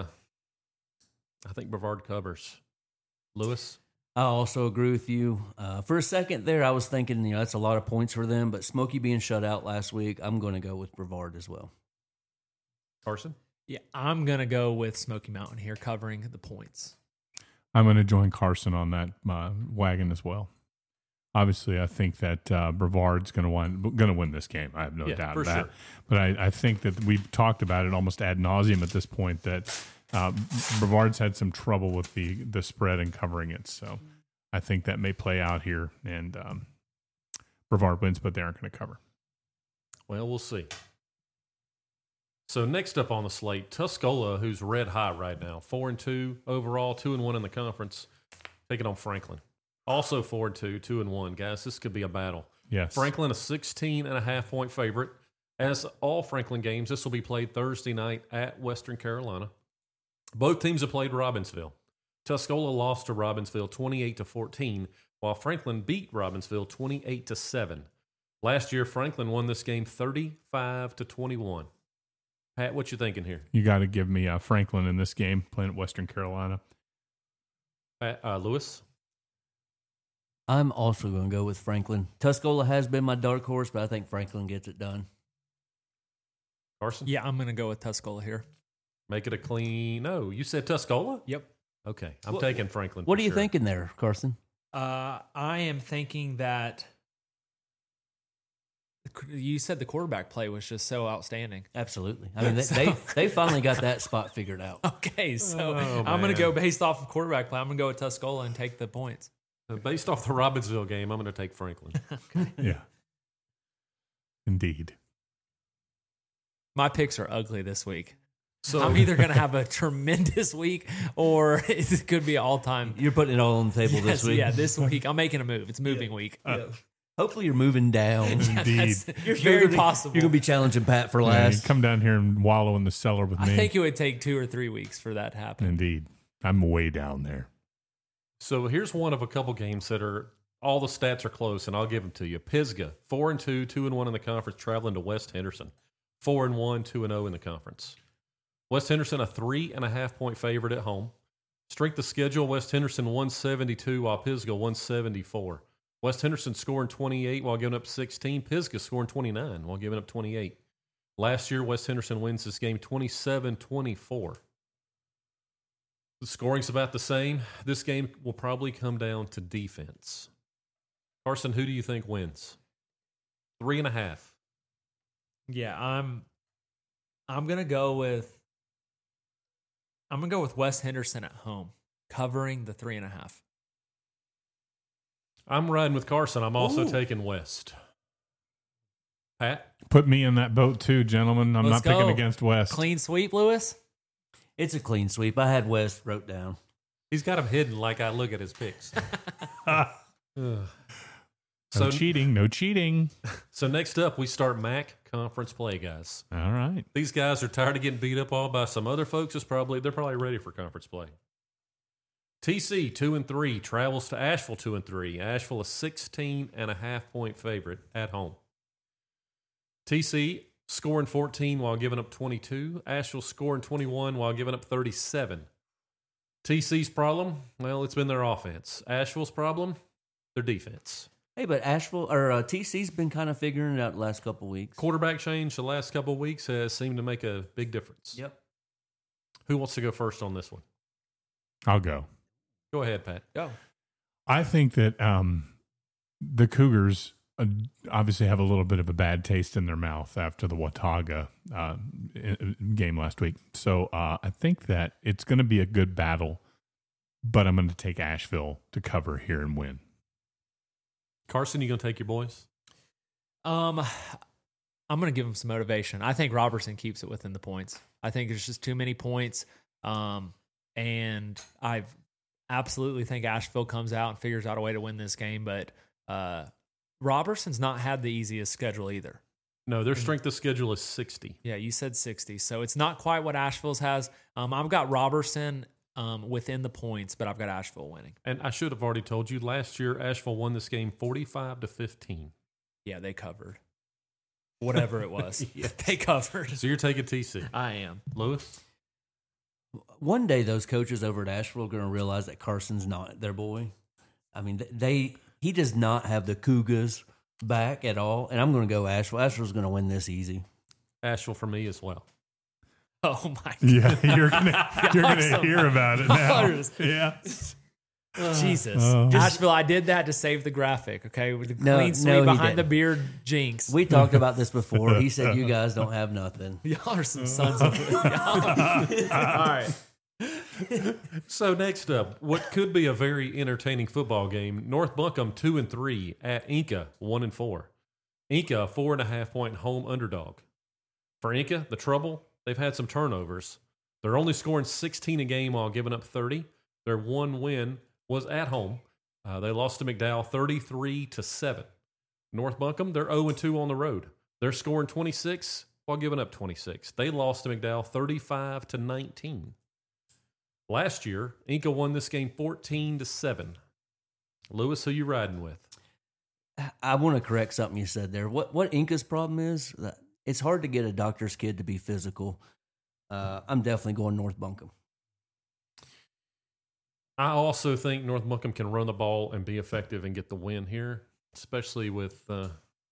I think Brevard covers. Lewis? I also agree with you. Uh, for a second there, I was thinking, you know, that's a lot of points for them, but Smoky being shut out last week, I'm going to go with Brevard as well. Carson? Yeah, I'm going to go with Smoky Mountain here, covering the points. I'm going to join Carson on that uh, wagon as well. Obviously, I think that uh, Brevard's going to win. Going to win this game. I have no Yeah, doubt for of that. sure. But I, I think that we've talked about it almost ad nauseum at this point. That uh, Brevard's had some trouble with the the spread and covering it. So I think that may play out here, and um, Brevard wins, but they aren't going to cover. Well, we'll see. So next up on the slate, Tuscola, who's red hot right now, four and two overall, two and one in the conference, taking on Franklin. Also four and two, two and one. Guys, this could be a battle. Yes, Franklin, a sixteen and a half point favorite. As all Franklin games, this will be played Thursday night at Western Carolina. Both teams have played Robbinsville. Tuscola lost to Robbinsville twenty-eight to fourteen, while Franklin beat Robbinsville twenty-eight to seven. Last year, Franklin won this game thirty-five to twenty-one. Pat, what you thinking here? you got to give me uh, Franklin in this game playing at Western Carolina. Pat, uh, Lewis? I'm also going to go with Franklin. Tuscola has been my dark horse, but I think Franklin gets it done. Carson? Yeah, I'm going to go with Tuscola here. Make it a clean. No, you said Tuscola? Yep. Okay, I'm What- taking Franklin. What for are you sure. thinking there, Carson? Uh, I am thinking that you said the quarterback play was just so outstanding. Absolutely. I mean, they, they, they finally got that spot figured out. Okay, so Oh, I'm going man. to go based off of quarterback play. I'm going to go with Tuscola and take the points. Uh, Based off the Robbinsville game, I'm going to take Franklin. Yeah, indeed. My picks are ugly this week. So I'm either going to have a tremendous week or it could be all time. You're putting it all on the table this week. Yeah, this week. I'm making a move. It's moving week. Hopefully you're moving down. Indeed. That's You're very gonna- possible. You're going to be challenging Pat for Yeah, you last. come down here and wallow in the cellar with I me. think it would take two or three weeks for that to happen. Indeed, I'm way down there. So here's one of a couple games that are all the stats are close, and I'll give them to you. Pisgah, four and two, two and one in the conference, traveling to West Henderson, four and one, two and zero in the conference. West Henderson a three and a half point favorite at home. Strength of schedule: West Henderson one seventy-two, while Pisgah one seventy-four. West Henderson scoring twenty-eight while giving up sixteen. Pisgah scoring twenty-nine while giving up twenty-eight. Last year, West Henderson wins this game twenty-seven twenty-four. The scoring's about the same. This game will probably come down to defense. Carson, who do you think wins? Three and a half. Yeah, I'm I'm gonna go with I'm gonna go with West Henderson at home, covering the three and a half. I'm riding with Carson. I'm also Ooh. taking West. Pat? Put me in that boat too, gentlemen. I'm Let's not picking go. against West. Clean sweep, Lewis? It's a clean sweep. I had West wrote down. He's got him hidden like I look at his picks. Ugh. No So cheating. No cheating. so next up, we start M A C conference play, guys. All right. These guys are tired of getting beat up all by some other folks. It's probably they're probably ready for conference play. T C two and three travels to Asheville two and three. Asheville a sixteen and a half point favorite at home. T C scoring fourteen while giving up twenty-two. Asheville scoring twenty-one while giving up thirty-seven. T C's problem, well, it's been their offense. Asheville's problem, their defense. Hey, but Asheville or uh, T C's been kind of figuring it out the last couple of weeks. Quarterback change the last couple of weeks has seemed to make a big difference. Yep. Who wants to go first on this one? I'll go. Go ahead, Pat. Go. I think that um, the Cougars uh, obviously have a little bit of a bad taste in their mouth after the Watauga uh, game last week. So uh, I think that it's going to be a good battle, but I'm going to take Asheville to cover here and win. Carson, you going to take your boys? Um, I'm going to give him some motivation. I think Robertson keeps it within the points. I think there's just too many points. Um, and I absolutely think Asheville comes out and figures out a way to win this game. But uh, Robertson's not had the easiest schedule either. No, their strength of schedule is sixty. Yeah, you said sixty. So it's not quite what Asheville's has. Um, I've got Robertson um, within the points, but I've got Asheville winning. And I should have already told you, last year Asheville won this game forty-five to fifteen. Yeah, they covered. Whatever it was. Yes. They covered. So you're taking T C. I am. Lewis? One day, those coaches over at Asheville are going to realize that Carson's not their boy. I mean, they he does not have the Cougars back at all, and I'm going to go Asheville. Asheville's going to win this easy. Asheville for me as well. Oh, my God. Yeah, you're gonna you're gonna Awesome. hear about it now. Yours. Yeah. Jesus. Oh. Asheville, I did that to save the graphic, okay? With the No, clean no, sweep he behind the didn't. beard jinx. We talked about this before. He said you guys don't have nothing. Y'all are some sons of All right. So next up, what could be a very entertaining football game: North Buncombe two and three at Inca one and four. Inca a four and a half point home underdog. For Inca, the trouble, they've had some turnovers. They're only scoring sixteen a game while giving up thirty. Their one win was at home. Uh, they lost to McDowell thirty-three to seven. North Buncombe, they're oh and two on the road. They're scoring twenty-six while giving up twenty-six. They lost to McDowell thirty-five to nineteen. Last year, Inca won this game fourteen to seven. Lewis, who you riding with? I want to correct something you said there. What what Inca's problem is that it's hard to get a doctor's kid to be physical. Uh, I'm definitely going North Buncombe. I also think North Buncombe can run the ball and be effective and get the win here, especially with. Uh,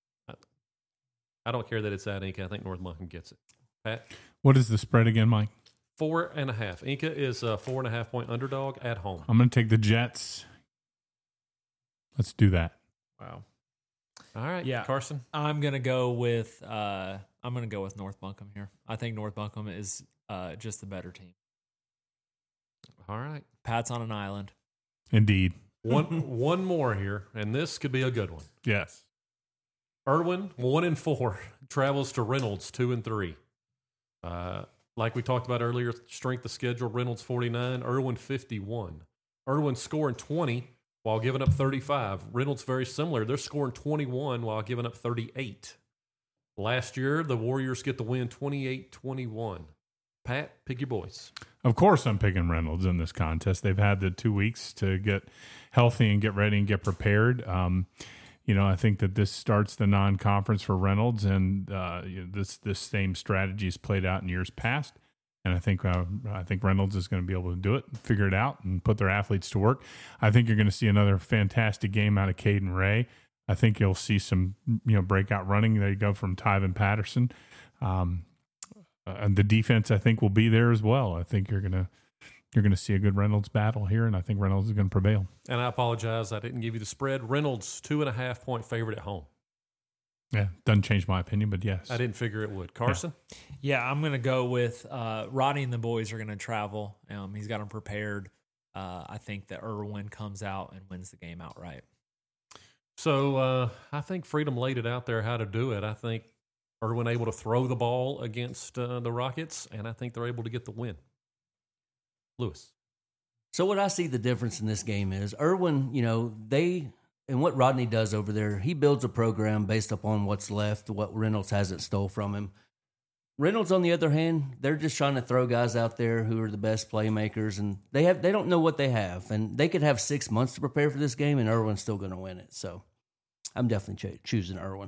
I don't care that it's at Inca. I think North Buncombe gets it. Pat? What is the spread again, Mike? Four and a half. Inca is a four and a half point underdog at home. I'm going to take the Jets. Let's do that. Wow. All right, Yeah. Carson. I'm gonna go with uh, I'm gonna go with North Buncombe here. I think North Buncombe is uh, just the better team. All right, Pat's on an island. Indeed. one one more here, and this could be a good one. Yes. Irwin one and four travels to Reynolds two and three. Uh, like we talked about earlier, strength of schedule: Reynolds forty-nine, Irwin fifty-one. Irwin scoring twenty while giving up thirty-five. Reynolds very similar. They're scoring twenty-one while giving up thirty-eight. Last year, the Warriors get the win twenty-eight twenty-one. Pat, pick your boys. Of course, I'm picking Reynolds in this contest. They've had the two weeks to get healthy and get ready and get prepared. Um, you know, I think that this starts the non-conference for Reynolds, and uh, you know, this this same strategy is played out in years past. And I think uh, I think Reynolds is going to be able to do it, figure it out, and put their athletes to work. I think you're going to see another fantastic game out of Caden Ray. I think you'll see some you know breakout running. There you go from Tyvin Patterson. Um, Uh, and the defense, I think, will be there as well. I think you're gonna you're gonna see a good Reynolds battle here, and I think Reynolds is going to prevail. And I apologize, I didn't give you the spread. Reynolds, two and a half point favorite at home. Yeah, doesn't change my opinion, but yes, I didn't figure it would. Carson? Yeah, I'm gonna go with uh, Rodney and the boys are gonna travel. Um, he's got them prepared. Uh, I think that Irwin comes out and wins the game outright. So uh, I think Freedom laid it out there how to do it. I think Irwin able to throw the ball against uh, the Rockets, and I think they're able to get the win. Lewis. So what I see the difference in this game is Irwin, you know, they and what Rodney does over there, he builds a program based upon what's left, what Reynolds hasn't stole from him. Reynolds, on the other hand, they're just trying to throw guys out there who are the best playmakers, and they have they don't know what they have, and they could have six months to prepare for this game, and Irwin's still going to win it. So, I'm definitely ch- choosing Irwin.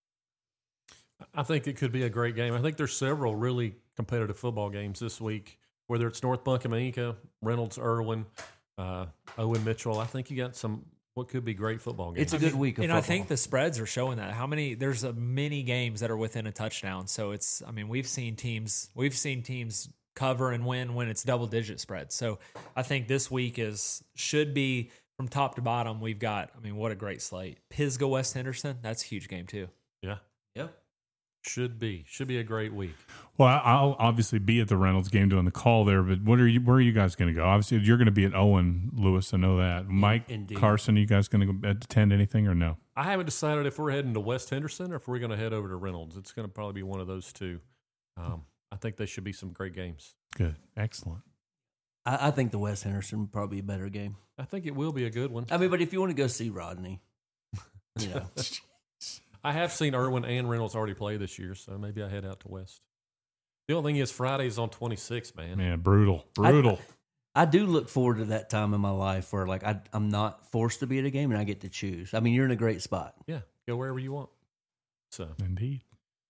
I think it could be a great game. I think there's several really competitive football games this week, whether it's North Buncombenica, Reynolds, Irwin, uh, Owen Mitchell. I think you got some what could be great football games. It's a good week of and football. I think the spreads are showing that. How many? There's a many games that are within a touchdown. So it's. I mean, we've seen teams. We've seen teams cover and win when it's double digit spreads. So I think this week is should be from top to bottom. We've got. I mean, what a great slate. Pisgah, West Henderson. That's a huge game too. Yeah. Yep. Should be. Should be a great week. Well, I'll obviously be at the Reynolds game doing the call there, but what are you? Where are you guys going to go? Obviously, you're going to be at Owen, Lewis. I know that. Mike, Indeed. Carson, are you guys going to attend anything or no? I haven't decided if we're heading to West Henderson or if we're going to head over to Reynolds. It's going to probably be one of those two. Um, I think they should be some great games. Good, excellent. I, I think the West Henderson would probably be a better game. I think it will be a good one. I mean, but if you want to go see Rodney, you know, I have seen Irwin and Reynolds already play this year, so maybe I head out to West. The only thing is Friday's on twenty-six, man. Man, brutal, brutal. I do look forward to that time in my life where like I, I'm not forced to be at a game and I get to choose. I mean, you're in a great spot. Yeah, go wherever you want. So, Indeed.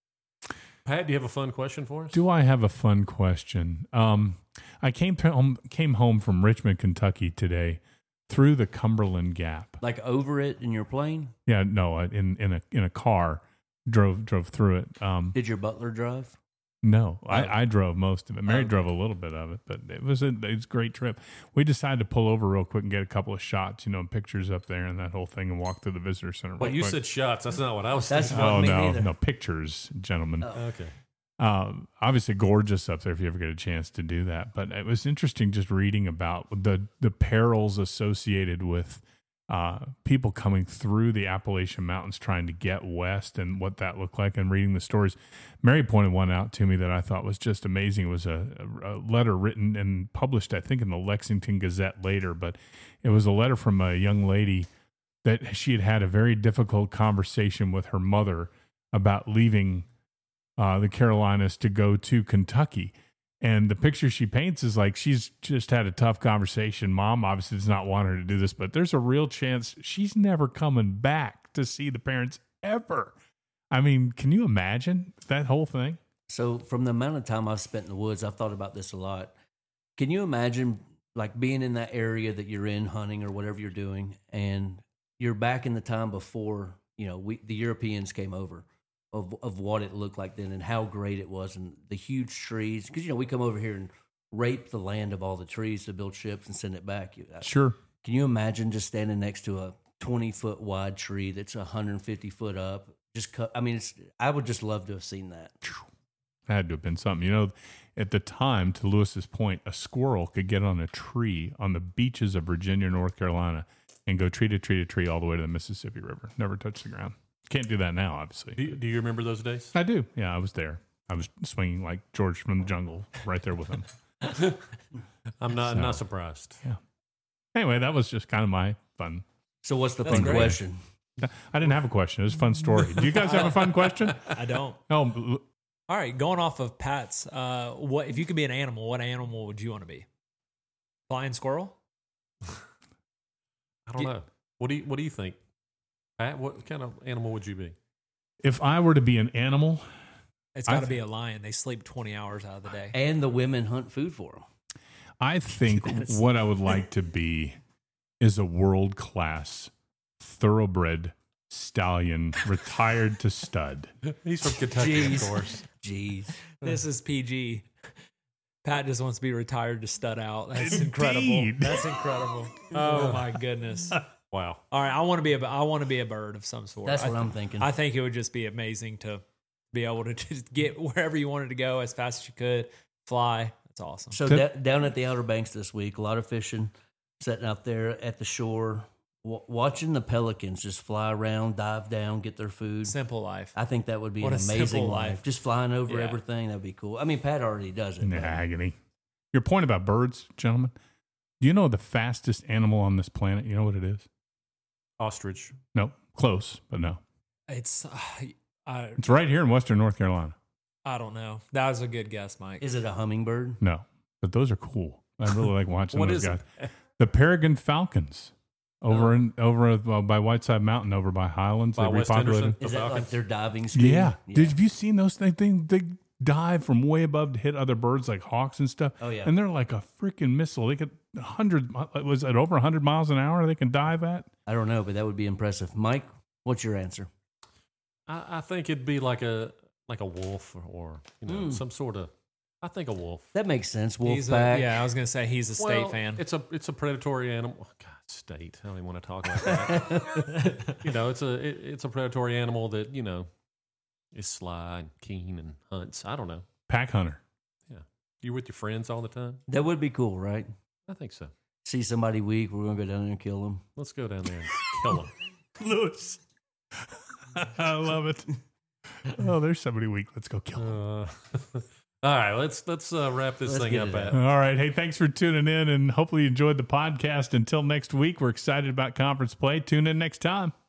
Pat, do you have a fun question for us? Do I have a fun question? Um, I came home, came home from Richmond, Kentucky today through the Cumberland Gap. Like over it in your plane? Yeah, no, in in a in a car, drove drove through it. Um, Did your butler drive? no, Oh. I, I drove most of it. Mary Okay. drove a little bit of it, but it was a it was a great trip. We decided to pull over real quick and get a couple of shots, you know, pictures up there and that whole thing, and walk through the visitor center. Well, real you quick. said shots. That's not what I was That's thinking. not Oh me no, neither. no pictures, gentlemen. Oh. Okay. Um, obviously gorgeous up there if you ever get a chance to do that. But it was interesting just reading about the the perils associated with uh, people coming through the Appalachian Mountains trying to get west and what that looked like, and reading the stories. Mary pointed one out to me that I thought was just amazing. It was a, a letter written and published, I think, in the Lexington Gazette later, but it was a letter from a young lady that she had had a very difficult conversation with her mother about leaving Uh, the Carolinas to go to Kentucky. And the picture she paints is like she's just had a tough conversation. Mom obviously does not want her to do this, but there's a real chance she's never coming back to see the parents ever. I mean, can you imagine that whole thing? So from the amount of time I've spent in the woods, I've thought about this a lot. Can you imagine like being in that area that you're in hunting or whatever you're doing, and you're back in the time before, you know, we, the Europeans came over, of of what it looked like then and how great it was, and the huge trees. Because, you know, we come over here and rape the land of all the trees to build ships and send it back. Sure. Can you imagine just standing next to a twenty foot wide tree that's one hundred fifty foot up? Just cut. I mean, it's. I would just love to have seen that. That had to have been something. You know, at the time, to Lewis's point, a squirrel could get on a tree on the beaches of Virginia, North Carolina, and go tree to tree to tree all the way to the Mississippi River. Never touch the ground. Can't do that now, obviously. Do you, do you remember those days? I do. Yeah, I was there. I was swinging like George from the Jungle right there with him. I'm not So- not surprised. Anyway, that was just kind of my fun. So what's the That's fun great. question? I didn't have a question. It was a fun story. Do you guys have a fun question? I don't. Oh, l- All right, going off of Pat's, uh, what if you could be an animal? What animal would you want to be? Flying squirrel? I don't Yeah. know. What do you What do you think, Pat? What kind of animal would you be? if I were to be an animal, It's I got to th- be a lion. They sleep twenty hours out of the day. And the women hunt food for them. I think That's- what I would like to be is a world class thoroughbred stallion, retired to stud. He's from Kentucky, Jeez. of course. Jeez. This is P G. Pat just wants to be retired to stud out. That's incredible. Indeed. That's incredible. Oh my goodness. Wow. All right, I want to be a I want to be a bird of some sort. That's I what th- I'm thinking. I think it would just be amazing to be able to just get wherever you wanted to go as fast as you could, fly. That's awesome. So da- down at the Outer Banks this week, a lot of fishing, sitting out there at the shore, w- watching the pelicans just fly around, dive down, get their food. Simple life. I think that would be What an a amazing simple life. life. Just flying over Yeah. everything, that'd be cool. I mean, Pat already does it. In but- agony. Your point about birds, gentlemen. Do you know the fastest animal on this planet? You know what it is? Ostrich. No, close, but no. It's uh, I It's right here in Western North Carolina. I don't know. That was a good guess, Mike. Is it a hummingbird? No, but those are cool. I really like watching What those is guys. it? The Peregrine Falcons over Oh. in over uh, by Whiteside Mountain, over by Highlands. By they West repopulated. Henderson? Is The that like Falcons? their diving school? Yeah. Did have you seen those things? They, they dive from way above to hit other birds like hawks and stuff. Oh, yeah. And they're like a freaking missile. They could hundred was it over hundred miles an hour? They can dive at. I don't know, but that would be impressive. Mike, what's your answer? I, I think it'd be like a like a wolf or, or you know Mm. some sort of. I think a wolf. That makes sense. He's a, Wolfpack. yeah, I was gonna say he's a state Well, fan. It's a it's a predatory animal. Oh, God, state. I don't even want to talk about that. you know, it's a it, it's a predatory animal that you know is sly and keen and hunts. I don't know. Pack hunter. You with your friends all the time? That would be cool, right? I think so. See somebody weak, we're going to go down there and kill them. Let's go down there and kill them. Lewis. I love it. Oh, there's somebody weak. Let's go kill him. Uh, all right, let's let's uh, wrap this Let's thing get up. it At out. All right. Hey, thanks for tuning in, and hopefully you enjoyed the podcast. Until next week, we're excited about conference play. Tune in next time.